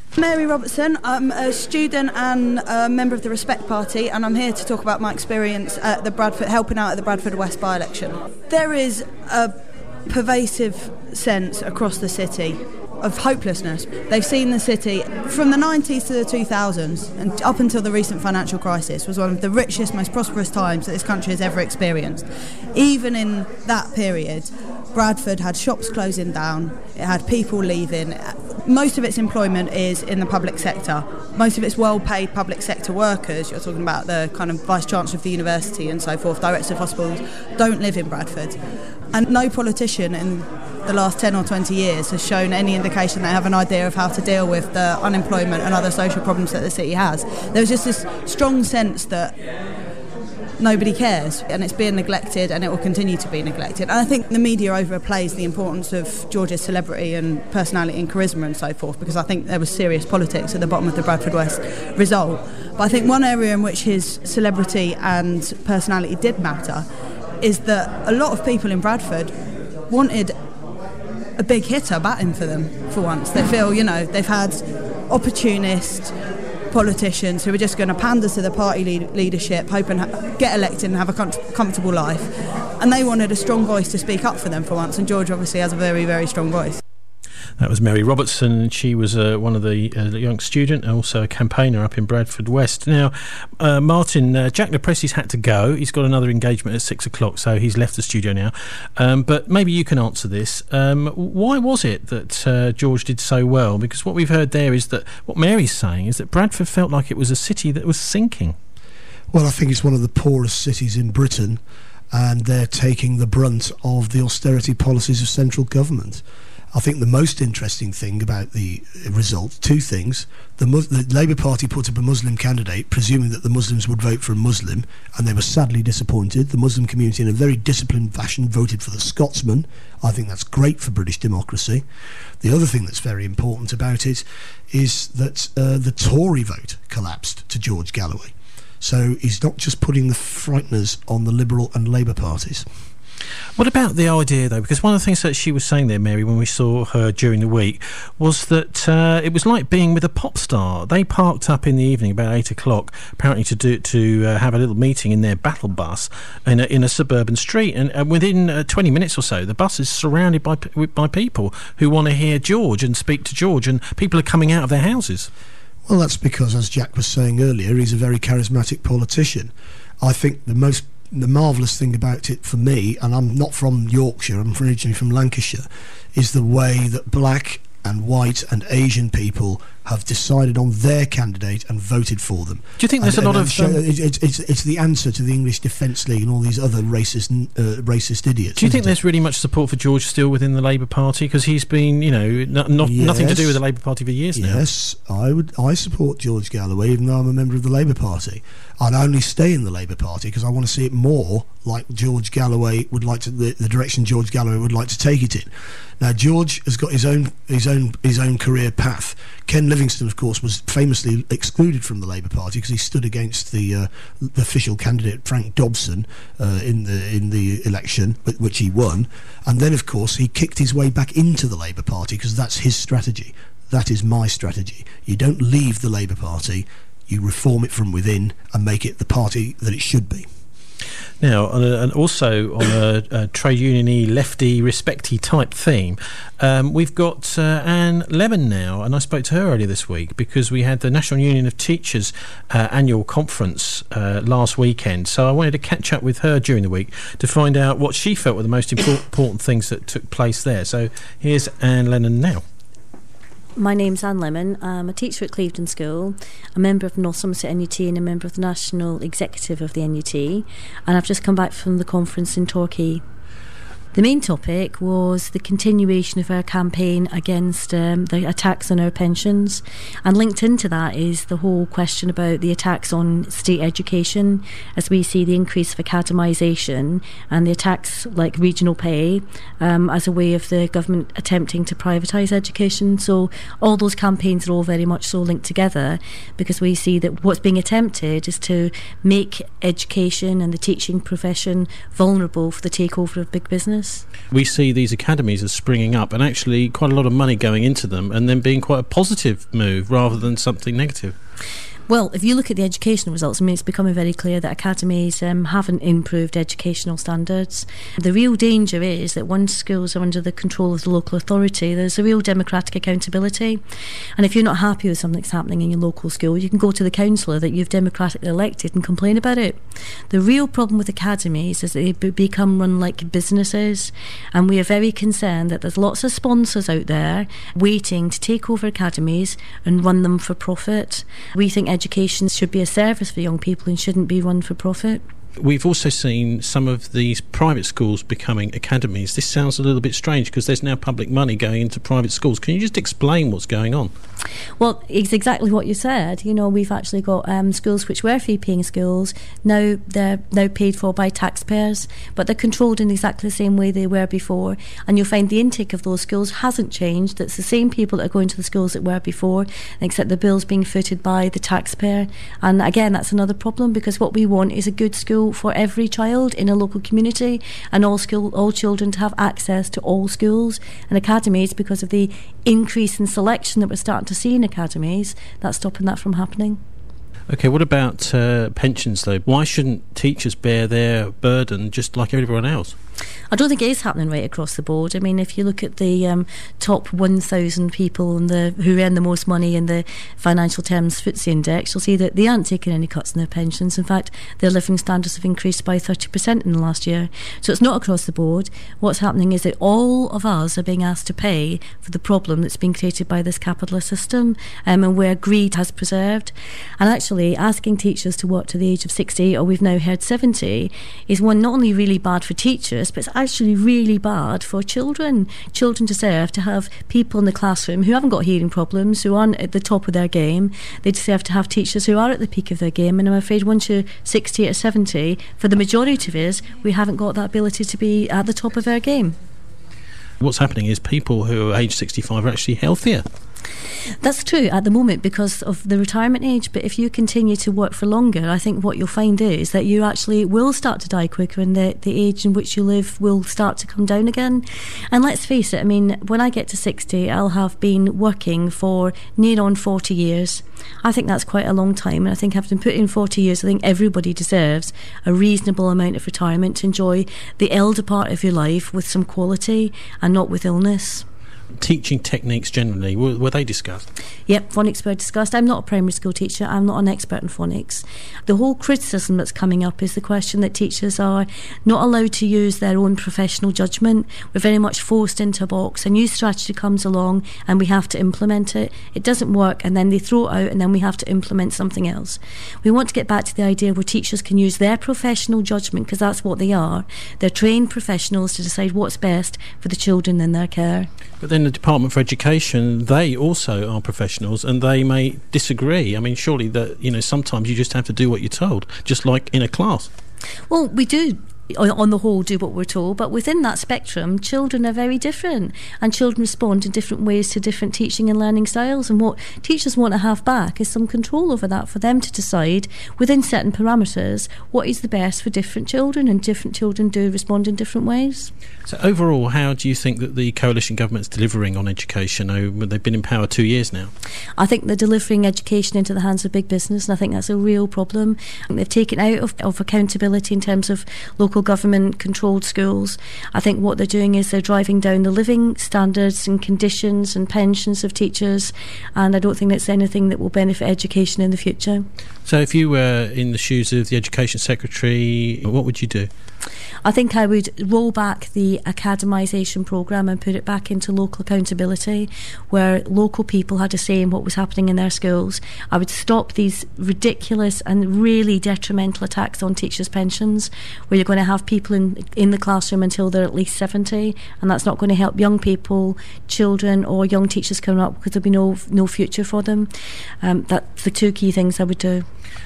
Mary Robertson. I'm a student and a member of the Respect Party, and I'm here to talk about my experience at the helping out at the Bradford West by-election. There is a pervasive sense across the city of hopelessness. They've seen the city from the 90s to the 2000s and up until the recent financial crisis was one of the richest, most prosperous times that this country has ever experienced. Even in that period, Bradford had shops closing down, it had people leaving. Most of its employment is in the public sector. Most of its well-paid public sector workers, you're talking about the kind of Vice-Chancellor of the university and so forth, directors of hospitals, don't live in Bradford. And no politician in the last 10 or 20 years has shown any indication they have an idea of how to deal with the unemployment and other social problems that the city has. There's just this strong sense that nobody cares and it's being neglected and it will continue to be neglected. And I think the media overplays the importance of George's celebrity and personality and charisma and so forth, because I think there was serious politics at the bottom of the Bradford West result. But I think one area in which his celebrity and personality did matter is that a lot of people in Bradford wanted a big hitter batting for them for once. They feel, they've had opportunist politicians who are just going to pander to the party leadership, hope and get elected and have a comfortable life. And they wanted a strong voice to speak up for them for once, and George obviously has a very, very strong voice. That was Mary Robertson, and she was one of the young student and also a campaigner up in Bradford West. Now, Martin, Jack Lepresti's had to go. He's got another engagement at 6 o'clock, so he's left the studio now. But maybe you can answer this. Why was it that George did so well? Because what we've heard there is that what Mary's saying is that Bradford felt like it was a city that was sinking. Well, I think it's one of the poorest cities in Britain, and they're taking the brunt of the austerity policies of central government. I think the most interesting thing about the result, two things. The Labour Party put up a Muslim candidate, presuming that the Muslims would vote for a Muslim, and they were sadly disappointed. The Muslim community, in a very disciplined fashion, voted for the Scotsman. I think that's great for British democracy. The other thing that's very important about it is that the Tory vote collapsed to George Galloway. So he's not just putting the frighteners on the Liberal and Labour parties. What about the idea, though? Because one of the things that she was saying there, Mary, when we saw her during the week, was that it was like being with a pop star. They parked up in the evening about 8 o'clock, apparently to have a little meeting in their battle bus in a suburban street. And within 20 minutes or so, the bus is surrounded by people who want to hear George and speak to George, and people are coming out of their houses. Well, that's because, as Jack was saying earlier, he's a very charismatic politician. I think the marvellous thing about it for me, and I'm not from Yorkshire, I'm originally from Lancashire, is the way that black and white and Asian people have decided on their candidate and voted for them. Do you think there's a lot of... It's the answer to the English Defence League and all these other racist idiots. Do you think there's really much support for George still within the Labour Party? Because he's been, nothing to do with the Labour Party for years now. Yes, I support George Galloway, even though I'm a member of the Labour Party. I'd only stay in the Labour Party because I want to see it more like George Galloway would like to, the direction George Galloway would like to take it in. Now, George has got his own career path. Ken Livingstone, of course, was famously excluded from the Labour Party because he stood against the official candidate Frank Dobson in the election, which he won. And then, of course, he kicked his way back into the Labour Party because that's his strategy. That is my strategy. You don't leave the Labour Party. You reform it from within and make it the party that it should be. Now, and also on a trade union-y, lefty, respecty type theme, we've got Anne Lemon now, and I spoke to her earlier this week because we had the National Union of Teachers annual conference last weekend, so I wanted to catch up with her during the week to find out what she felt were the most important things that took place there. So here's Anne Lennon now. My name's Anne Lemon. I'm a teacher at Clevedon School, a member of North Somerset NUT and a member of the National Executive of the NUT, and I've just come back from the conference in Torquay. The main topic was the continuation of our campaign against the attacks on our pensions, and linked into that is the whole question about the attacks on state education, as we see the increase of academisation and the attacks like regional pay as a way of the government attempting to privatise education. So all those campaigns are all very much so linked together, because we see that what's being attempted is to make education and the teaching profession vulnerable for the takeover of big business. business. We see these academies as springing up and actually quite a lot of money going into them and then being quite a positive move rather than something negative. Well, if you look at the educational results, I mean, it's becoming very clear that academies haven't improved educational standards. The real danger is that once schools are under the control of the local authority, there's a real democratic accountability. And if you're not happy with something that's happening in your local school, you can go to the councillor that you've democratically elected and complain about it. The real problem with academies is that they become run like businesses, and we are very concerned that there's lots of sponsors out there waiting to take over academies and run them for profit. We think education should be a service for young people and shouldn't be run for profit. We've also seen some of these private schools becoming academies. This sounds a little bit strange because there's now public money going into private schools. Can you just explain what's going on? Well, it's exactly what you said. You know, we've actually got schools which were fee-paying schools. Now they're paid for by taxpayers, but they're controlled in exactly the same way they were before. And you'll find the intake of those schools hasn't changed. It's the same people that are going to the schools that were before, except the bill's being footed by the taxpayer. And again, that's another problem, because what we want is a good school for every child in a local community, and all children to have access to all schools and academies. Because of the increase in selection that we're starting to see in academies, that's stopping that from happening. OK, what about pensions, though? Why shouldn't teachers bear their burden just like everyone else? I don't think it is happening right across the board. I mean, if you look at the top 1,000 people who earn the most money in the financial terms FTSE index, you'll see that they aren't taking any cuts in their pensions. In fact, their living standards have increased by 30% in the last year. So it's not across the board. What's happening is that all of us are being asked to pay for the problem that's been created by this capitalist system, and where greed has preserved. And actually, asking teachers to work to the age of 60, or we've now heard 70, is one not only really bad for teachers, but it's actually really bad for children. Children deserve to have people in the classroom who haven't got hearing problems, who aren't at the top of their game. They deserve to have teachers who are at the peak of their game. And I'm afraid once you're 60 or 70, for the majority of us, we haven't got that ability to be at the top of our game. What's happening is people who are age 65 are actually healthier. That's true at the moment because of the retirement age, but if you continue to work for longer, I think what you'll find is that you actually will start to die quicker, and the age in which you live will start to come down again. And let's face it, I mean, when I get to 60, I'll have been working for near on 40 years. I think that's quite a long time, and I think having put in 40 years, I think everybody deserves a reasonable amount of retirement to enjoy the elder part of your life with some quality and not with illness. Teaching techniques generally, were they discussed? Yep, phonics were discussed. I'm not a primary school teacher. I'm not an expert in phonics. The whole criticism that's coming up is the question that teachers are not allowed to use their own professional judgment. We're very much forced into a box. A new strategy comes along and we have to implement it. It doesn't work, and then they throw it out, and then we have to implement something else. We want to get back to the idea where teachers can use their professional judgment, because that's what they are. They're trained professionals to decide what's best for the children in their care. But then the Department for Education, they also are professionals, and they may disagree. I mean, surely that, you know, sometimes you just have to do what you're told, just like in a class. Well, we do on the whole do what we're told, but within that spectrum, children are very different, and children respond in different ways to different teaching and learning styles. And what teachers want to have back is some control over that, for them to decide within certain parameters what is the best for different children, and different children do respond in different ways. So overall, how do you think that the coalition government's delivering on education? They've been in power 2 years now. I think they're delivering education into the hands of big business, and I think that's a real problem. They've taken out of accountability in terms of local government controlled schools. I think what they're doing is they're driving down the living standards and conditions and pensions of teachers, and I don't think that's anything that will benefit education in the future. So if you were in the shoes of the Education Secretary, what would you do? I think I would roll back the academisation programme and put it back into local accountability, where local people had a say in what was happening in their schools. I would stop these ridiculous and really detrimental attacks on teachers' pensions, where you're going to have people in the classroom until they're at least 70, and that's not going to help young people, children or young teachers coming up, because there'll be no future for them. That's the two key things I would do.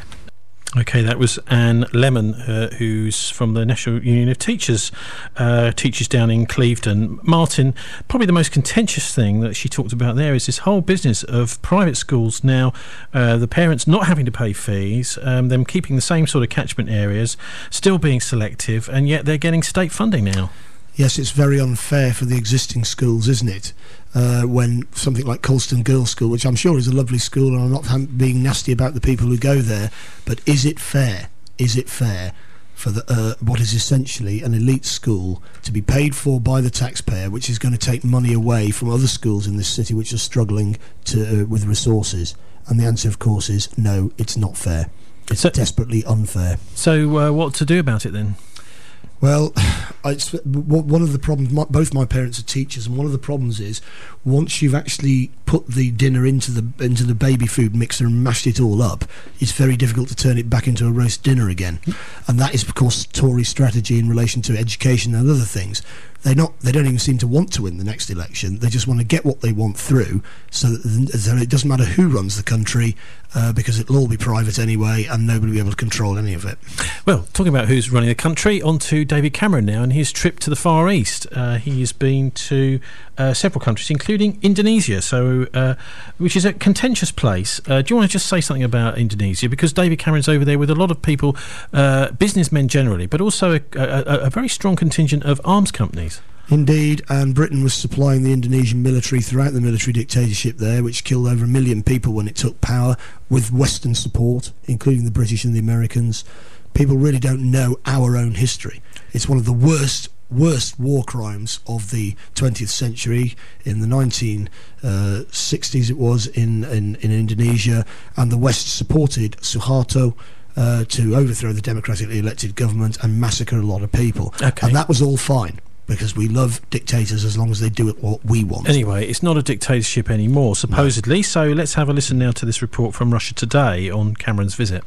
OK, that was Anne Lemon, who's from the National Union of Teachers, teaches down in Clevedon. Martin, probably the most contentious thing that she talked about there is this whole business of private schools now, the parents not having to pay fees, them keeping the same sort of catchment areas, still being selective, and yet they're getting state funding now. Yes, it's very unfair for the existing schools, isn't it? When something like Colston Girls' School, which I'm sure is a lovely school, and I'm not being nasty about the people who go there, but is it fair? Is it fair for what is essentially an elite school to be paid for by the taxpayer, which is going to take money away from other schools in this city which are struggling with resources? And the answer, of course, is no, it's not fair. It's desperately unfair. So what to do about it then? Well, it's one of the problems. Both my parents are teachers, and one of the problems is once you've actually put the dinner into the baby food mixer and mashed it all up, it's very difficult to turn it back into a roast dinner again. And that is, of course, Tory strategy in relation to education and other things. They don't even seem to want to win the next election. They just want to get what they want through, so that it doesn't matter who runs the country, because it'll all be private anyway, and nobody will be able to control any of it. Well, talking about who's running the country, on to David Cameron now and his trip to the Far East. He has been to several countries, including Indonesia, which is a contentious place. Do you want to just say something about Indonesia? Because David Cameron's over there with a lot of people, businessmen generally, but also a very strong contingent of arms companies. Indeed, and Britain was supplying the Indonesian military throughout the military dictatorship there, which killed over 1 million people when it took power, with Western support, including the British and the Americans. People really don't know our own history. It's one of the worst war crimes of the 20th century. In the 1960s it was in Indonesia, and the West supported Suharto to overthrow the democratically elected government and massacre a lot of people. Okay. And that was all fine, because we love dictators as long as they do it what we want. Anyway, it's not a dictatorship anymore, supposedly. No. So let's have a listen now to this report from Russia Today on Cameron's visit.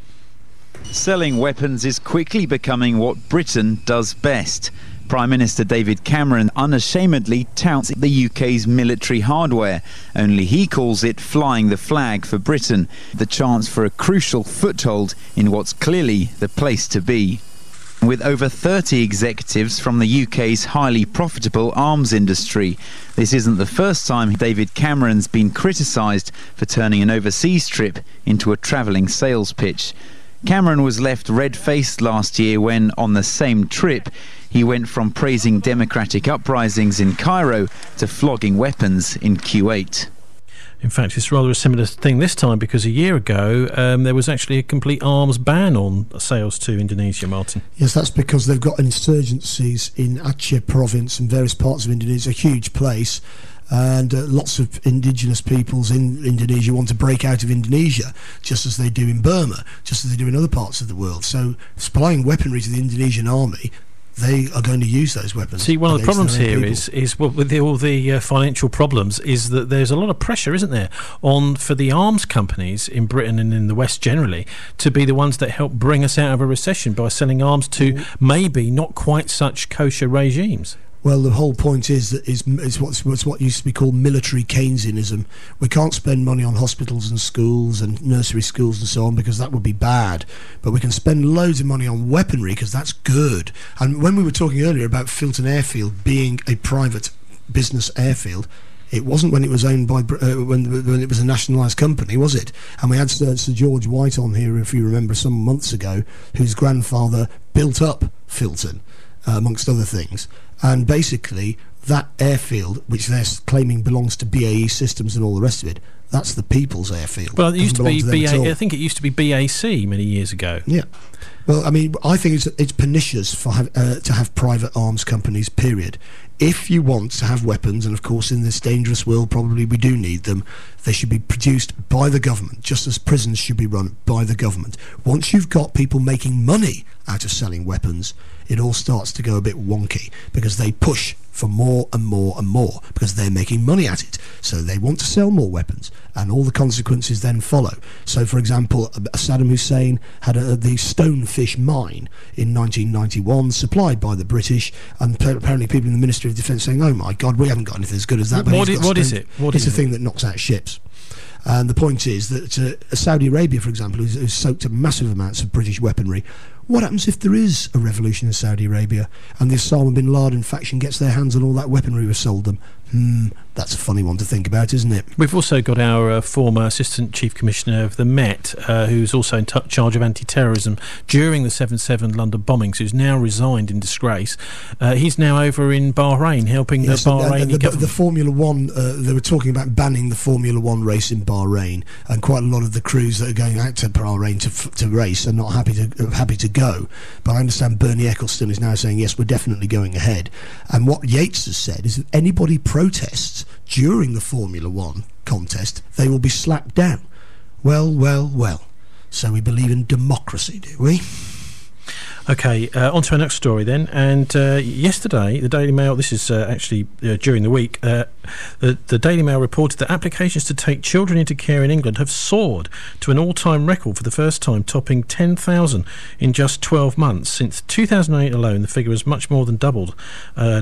Selling weapons is quickly becoming what Britain does best. Prime Minister David Cameron unashamedly touts the UK's military hardware, only he calls it flying the flag for Britain, the chance for a crucial foothold in what's clearly the place to be. With over 30 executives from the UK's highly profitable arms industry. This isn't the first time David Cameron's been criticised for turning an overseas trip into a travelling sales pitch. Cameron was left red-faced last year when, on the same trip, he went from praising democratic uprisings in Cairo to flogging weapons in Kuwait. In fact, it's rather a similar thing this time, because a year ago there was actually a complete arms ban on sales to Indonesia, Martin. Yes, that's because they've got insurgencies in Aceh province and various parts of Indonesia, a huge place, and lots of indigenous peoples in Indonesia want to break out of Indonesia, just as they do in Burma, just as they do in other parts of the world. So supplying weaponry to the Indonesian army, they are going to use those weapons. See, one of the problems here is well, with all the financial problems, is that there's a lot of pressure, isn't there, for the arms companies in Britain and in the West generally to be the ones that help bring us out of a recession by selling arms to maybe not quite such kosher regimes. Well, the whole point is that is what used to be called military Keynesianism. We can't spend money on hospitals and schools and nursery schools and so on, because that would be bad. But we can spend loads of money on weaponry, because that's good. And when we were talking earlier about Filton Airfield being a private business airfield, it wasn't when it was owned by when it was a nationalised company, was it? And we had Sir George White on here, if you remember, some months ago, whose grandfather built up Filton, amongst other things. And basically, that airfield, which they're claiming belongs to BAE Systems and all the rest of it, that's the people's airfield. Well, it used to be I think it used to be BAC many years ago. Yeah. Well, I mean, I think it's pernicious to have private arms companies, period. If you want to have weapons, and of course in this dangerous world probably we do need them, they should be produced by the government, just as prisons should be run by the government. Once you've got people making money out of selling weapons, it all starts to go a bit wonky, because they push for more and more and more, because they're making money at it. So they want to sell more weapons, and all the consequences then follow. So, for example, Saddam Hussein had the Stonefish mine in 1991, supplied by the British, and apparently people in the Ministry of Defence saying, oh my God, we haven't got anything as good as that. What is it? It's a thing that knocks out ships. And the point is that Saudi Arabia, for example, who's soaked up massive amounts of British weaponry, What happens if there is a revolution in Saudi Arabia and the Osama bin Laden faction gets their hands on all that weaponry we've sold them? That's a funny one to think about, isn't it? We've also got our former Assistant Chief Commissioner of the Met, who's also in charge of anti-terrorism during the 7/7 London bombings, who's now resigned in disgrace. He's now over in Bahrain, helping the Bahraini government. The Formula One, they were talking about banning the Formula One race in Bahrain, and quite a lot of the crews that are going out to Bahrain to race are not happy to go. But I understand Bernie Ecclestone is now saying, yes, we're definitely going ahead. And what Yates has said is that anybody protests during the Formula One contest, they will be slapped down. Well. So we believe in democracy, do we? OK, on to our next story then. And yesterday, the Daily Mail, this is actually during the week, the Daily Mail reported that applications to take children into care in England have soared to an all-time record for the first time, topping 10,000 in just 12 months. Since 2008 alone, the figure has much more than doubled to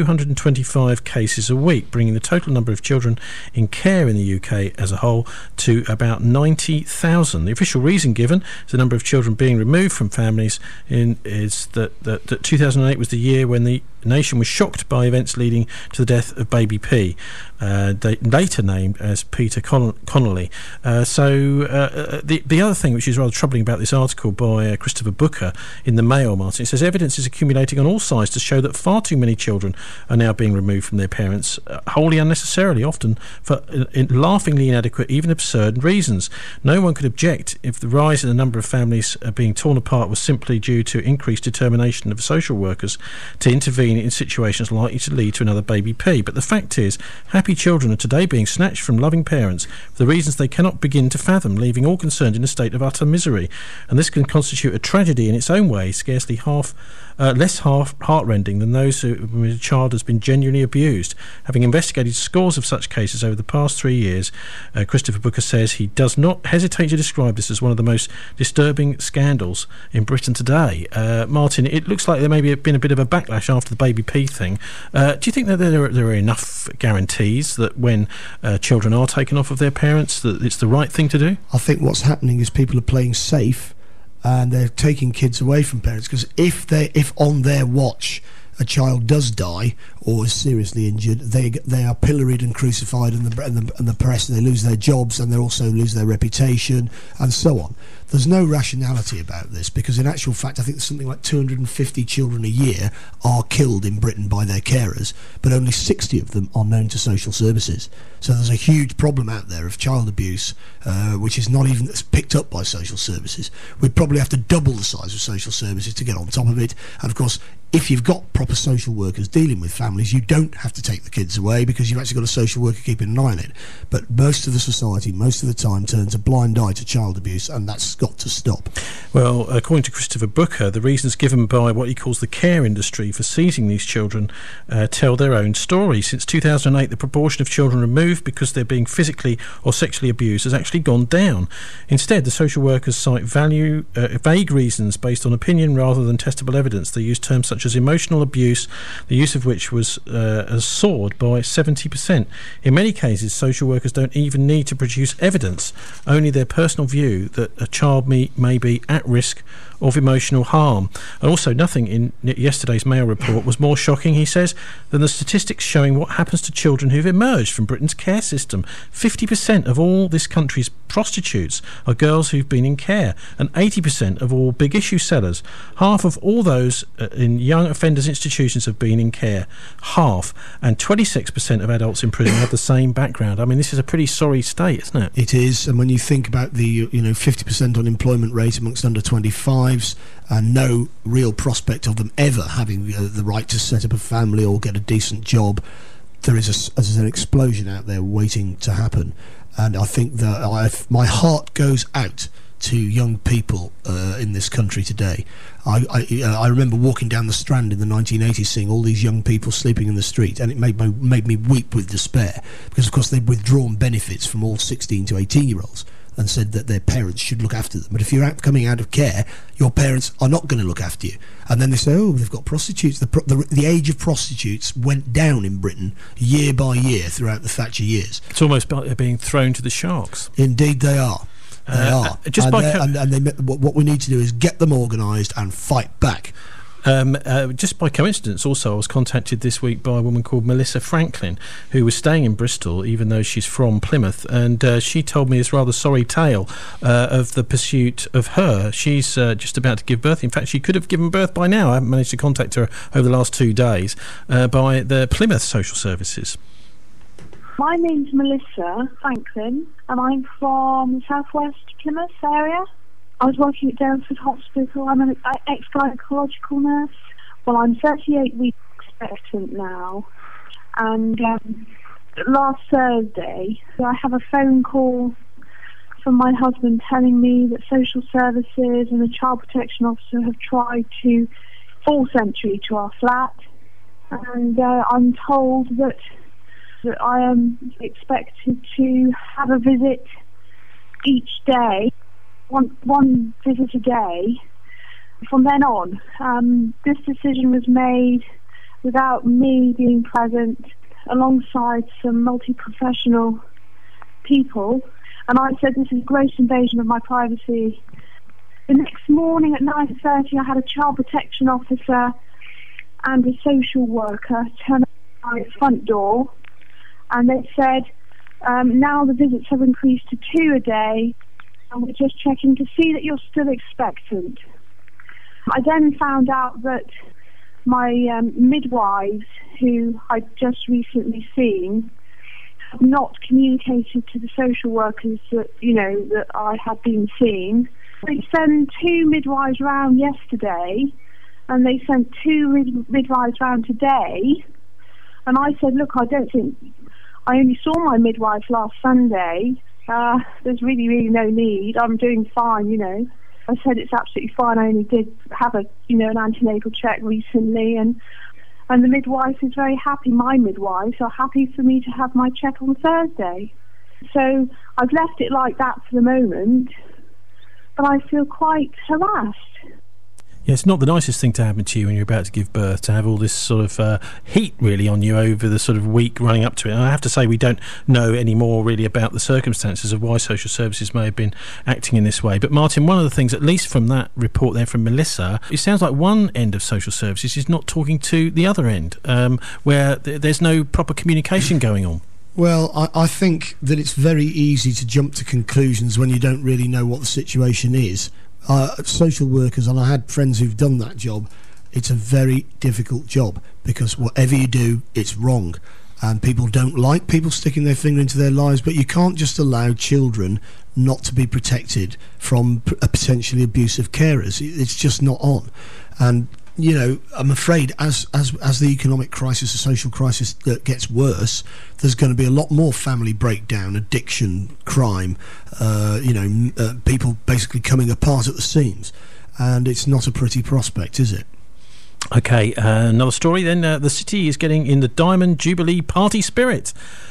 225 cases a week, bringing the total number of children in care in the UK as a whole to about 90,000. The official reason given is the number of children being removed from families is that 2008 was the year when the nation was shocked by events leading to the death of baby P, later named as Peter Connolly. The other thing which is rather troubling about this article by Christopher Booker in the Mail, Martin, it says evidence is accumulating on all sides to show that far too many children are now being removed from their parents, wholly unnecessarily, often for laughingly inadequate, even absurd reasons. No one could object if the rise in the number of families being torn apart was simply due to increased determination of social workers to intervene in situations likely to lead to another baby P. But the fact is, happy children are today being snatched from loving parents for the reasons they cannot begin to fathom, leaving all concerned in a state of utter misery. And this can constitute a tragedy in its own way, scarcely less heartrending than those when a child has been genuinely abused. Having investigated scores of such cases over the past 3 years, Christopher Booker says he does not hesitate to describe this as one of the most disturbing scandals in Britain today. Martin, it looks like there may have been a bit of a backlash after the baby P thing. Do you think that there are enough guarantees that when children are taken off of their parents that it's the right thing to do? I think what's happening is people are playing safe and they're taking kids away from parents, because if on their watch a child does die or is seriously injured, they are pilloried and crucified, and the press, they lose their jobs, and they also lose their reputation and so on. There's no rationality about this, because in actual fact I think there's something like 250 children a year are killed in Britain by their carers, but only 60 of them are known to social services. So there's a huge problem out there of child abuse, which is not even picked up by social services. We'd probably have to double the size of social services to get on top of it. And of course, if you've got proper social workers dealing with families, you don't have to take the kids away, because you've actually got a social worker keeping an eye on it. But most of the society, most of the time, turns a blind eye to child abuse, and that's got to stop. Well, according to Christopher Booker, the reasons given by what he calls the care industry for seizing these children tell their own story. Since 2008, the proportion of children removed because they're being physically or sexually abused has actually gone down. Instead, the social workers cite vague reasons based on opinion rather than testable evidence. They use terms such as emotional abuse, the use of which has soared by 70%. In many cases, social workers don't even need to produce evidence, only their personal view that a child may be at risk of emotional harm. And also, nothing in yesterday's Mail report was more shocking, he says, than the statistics showing what happens to children who've emerged from Britain's care system. 50% of all this country's prostitutes are girls who've been in care, and 80% of all big issue sellers. Half of all those in young offenders institutions have been in care. Half. And 26% of adults in prison have the same background. I mean, this is a pretty sorry state, isn't it? It is. And when you think about the 50% unemployment rate amongst under 25s, and no real prospect of them ever having the right to set up a family or get a decent job, there's an explosion out there waiting to happen. And I think that my heart goes out to young people in this country today. I remember walking down the Strand in the 1980s, seeing all these young people sleeping in the street, and it made me weep with despair, because of course they'd withdrawn benefits from all 16 to 18-year-olds and said that their parents should look after them. But if you're coming out of care, your parents are not going to look after you. And then they say, oh, they've got prostitutes. The age of prostitutes went down in Britain year by year throughout the Thatcher years. It's almost like they're being thrown to the sharks. Indeed they are. They are. Just what we need to do is get them organised and fight back. Just by coincidence, also, I was contacted this week by a woman called Melissa Franklin, who was staying in Bristol, even though she's from Plymouth, and she told me this rather sorry tale of the pursuit of her. She's just about to give birth. In fact, she could have given birth by now. I haven't managed to contact her over the last 2 days by the Plymouth Social Services. My name's Melissa Franklin, and I'm from southwest Plymouth area. I was working at Dalesford Hospital. I'm an ex-gynecological nurse. Well, I'm 38 weeks expectant now. And last Thursday, I have a phone call from my husband telling me that social services and the child protection officer have tried to force entry to our flat. And I'm told that I am expected to have a visit each day. One visit a day from then on. This decision was made without me being present, alongside some multi-professional people, and I said this is gross invasion of my privacy. The next morning at 9:30 I had a child protection officer and a social worker turn up at my front door, and they said now the visits have increased to 2 a day, and we're just checking to see that you're still expectant. I then found out that my midwives, who I'd just recently seen, have not communicated to the social workers that I had been seeing. They sent 2 midwives round yesterday, and they sent 2 midwives round today. And I said, look, I only saw my midwife last Sunday. There's really no need. I'm doing fine, I said it's absolutely fine. I only did have an antenatal check recently, and the midwife is very happy. My midwives are happy for me to have my check on Thursday. So I've left it like that for the moment, but I feel quite harassed. Yeah, it's not the nicest thing to happen to you when you're about to give birth, to have all this sort of heat really on you over the sort of week running up to it. And I have to say, we don't know any more really about the circumstances of why social services may have been acting in this way. But Martin, one of the things, at least from that report there from Melissa, it sounds like one end of social services is not talking to the other end, where there's no proper communication going on. Well, I think that it's very easy to jump to conclusions when you don't really know what the situation is. Social workers, and I had friends who've done that job, it's a very difficult job, because whatever you do, it's wrong, and people don't like people sticking their finger into their lives, but you can't just allow children not to be protected from potentially abusive carers. It's just not on. And I'm afraid as the economic crisis, the social crisis gets worse, there's going to be a lot more family breakdown, addiction, crime, people basically coming apart at the seams, and it's not a pretty prospect, is it? Okay, another story then. The city is getting in the Diamond Jubilee party spirit.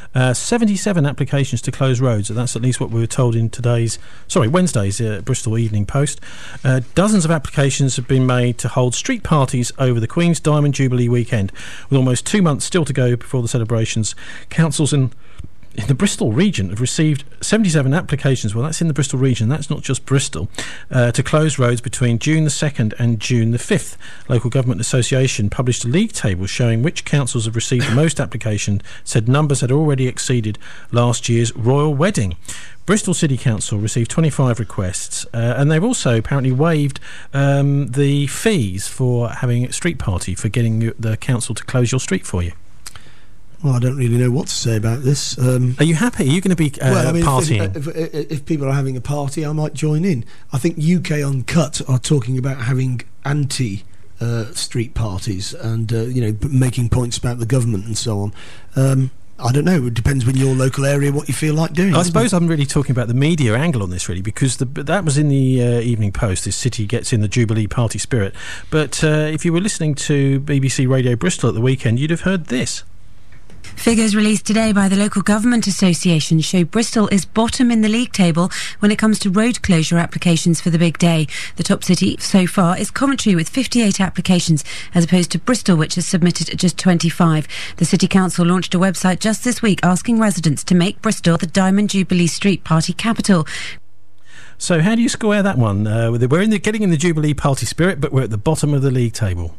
77 applications to close roads. That's at least what we were told in Wednesday's Bristol Evening Post. Dozens of applications have been made to hold street parties over the Queen's Diamond Jubilee weekend. With almost 2 months still to go before the celebrations, councils in the Bristol region have received 77 applications. Well, that's in the Bristol region, that's not just Bristol, to close roads between June the 2nd and June the 5th. Local Government Association published a league table showing which councils have received the most applications, said numbers had already exceeded last year's royal wedding. Bristol City Council received 25 requests, and they've also apparently waived the fees for having a street party, for getting the council to close your street for you. Well, I don't really know what to say about this. Are you happy? Are you going to be partying? If people are having a party, I might join in. I think UK Uncut are talking about having anti-street parties and making points about the government and so on. I don't know. It depends on your local area what you feel like doing. I suppose I'm really talking about the media angle on this, really, because that was in the Evening Post. This city gets in the Jubilee party spirit. But if you were listening to BBC Radio Bristol at the weekend, you'd have heard this. Figures released today by the Local Government Association show Bristol is bottom in the league table when it comes to road closure applications for the big day. The top city so far is Coventry with 58 applications, as opposed to Bristol, which has submitted just 25. The City Council launched a website just this week asking residents to make Bristol the Diamond Jubilee Street Party capital. So how do you square that one? We're getting in the Jubilee Party spirit, but we're at the bottom of the league table.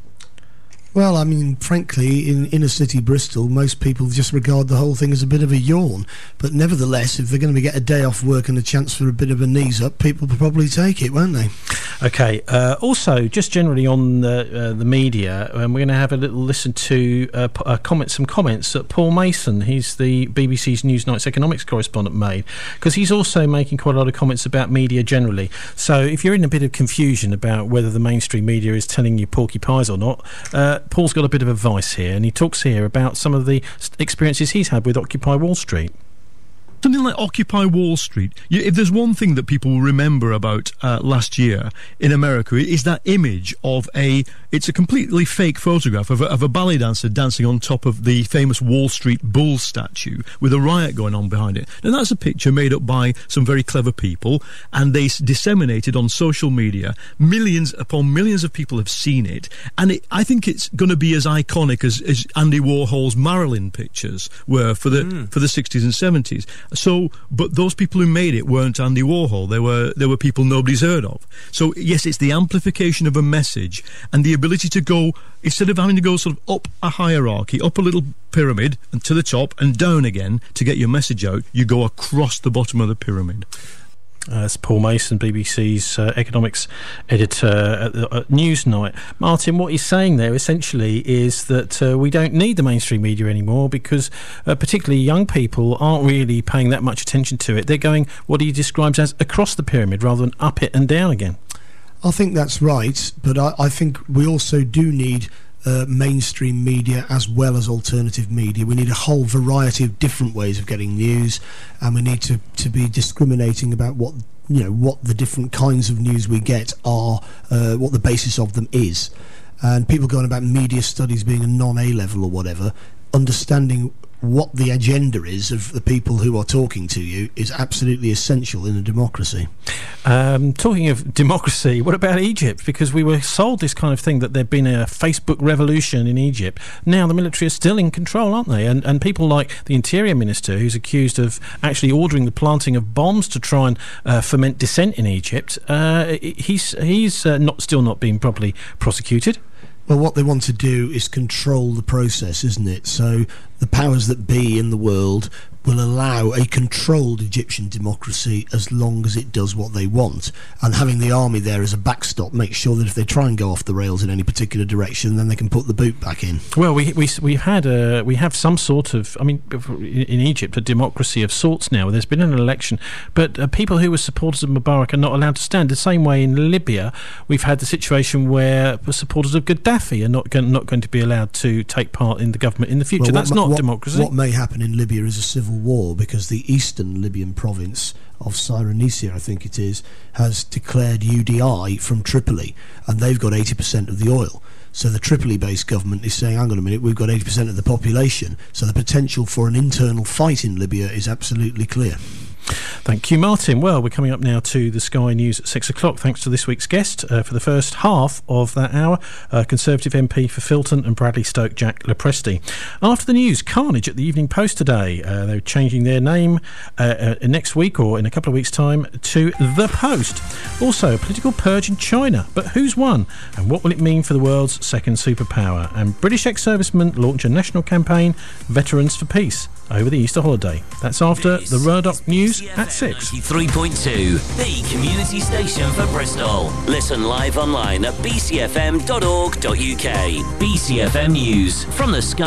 Well, I mean, frankly, in inner city Bristol, most people just regard the whole thing as a bit of a yawn. But nevertheless, if they're going to get a day off work and a chance for a bit of a knees up, people will probably take it, won't they? OK. Also, just generally on the media, we're going to have a little listen to some comments that Paul Mason, he's the BBC's Newsnight's economics correspondent, made, because he's also making quite a lot of comments about media generally. So if you're in a bit of confusion about whether the mainstream media is telling you porky pies or not, Paul's got a bit of advice here, and he talks here about some of the experiences he's had with Occupy Wall Street. Something like Occupy Wall Street. If there's one thing that people will remember about last year in America, is that image of it's a completely fake photograph of a ballet dancer dancing on top of the famous Wall Street Bull statue with a riot going on behind it. And that's a picture made up by some very clever people, and they disseminated on social media. Millions upon millions of people have seen it, and I think it's going to be as iconic as Andy Warhol's Marilyn pictures were for the 60s and 70s. So, but those people who made it weren't Andy Warhol. They were people nobody's heard of. So, yes, it's the amplification of a message and the ability to go, instead of having to go sort of up a hierarchy, up a little pyramid and to the top and down again to get your message out, you go across the bottom of the pyramid. That's Paul Mason, BBC's economics editor at Newsnight. Martin, what he's saying there essentially is that we don't need the mainstream media anymore because particularly young people aren't really paying that much attention to it. They're going what he describes as across the pyramid rather than up it and down again. I think that's right, but I think we also do need mainstream media as well as alternative media. We need a whole variety of different ways of getting news, and we need to be discriminating about what the different kinds of news we get are, what the basis of them is. And people going about media studies being a non-A level or whatever, understanding what the agenda is of the people who are talking to you is absolutely essential in a democracy. Talking of democracy, what about Egypt? Because we were sold this kind of thing that there'd been a Facebook revolution in Egypt. Now the military are still in control, aren't they? And people like the Interior Minister, who's accused of actually ordering the planting of bombs to try and foment dissent in Egypt, he's still not being properly prosecuted. Well, what they want to do is control the process, isn't it? So the powers that be in the world will allow a controlled Egyptian democracy as long as it does what they want. And having the army there as a backstop makes sure that if they try and go off the rails in any particular direction, then they can put the boot back in. Well, we have some sort of, I mean, in Egypt, a democracy of sorts now. There's been an election, but people who were supporters of Mubarak are not allowed to stand. The same way in Libya, we've had the situation where supporters of Gaddafi are not going to be allowed to take part in the government in the future. Well, that's not democracy. What may happen in Libya is a civil war, because the eastern Libyan province of Cyrenaica, I think it is, has declared UDI from Tripoli, and they've got 80% of the oil. So the Tripoli-based government is saying, hang on a minute, we've got 80% of the population. So the potential for an internal fight in Libya is absolutely clear. Thank you, Martin. Well, we're coming up now to the Sky News at 6 o'clock. Thanks to this week's guest for the first half of that hour, Conservative MP for Filton and Bradley Stoke, Jack Lepresti. After the news, carnage at the Evening Post today. They're changing their name next week or in a couple of weeks' time to The Post. Also, a political purge in China. But who's won? And what will it mean for the world's second superpower? And British ex-servicemen launch a national campaign, Veterans for Peace, over the Easter holiday. That's after the Murdoch News at 6. 93.2, the community station for Bristol. Listen live online at bcfm.org.uk. BCFM News from the Sky.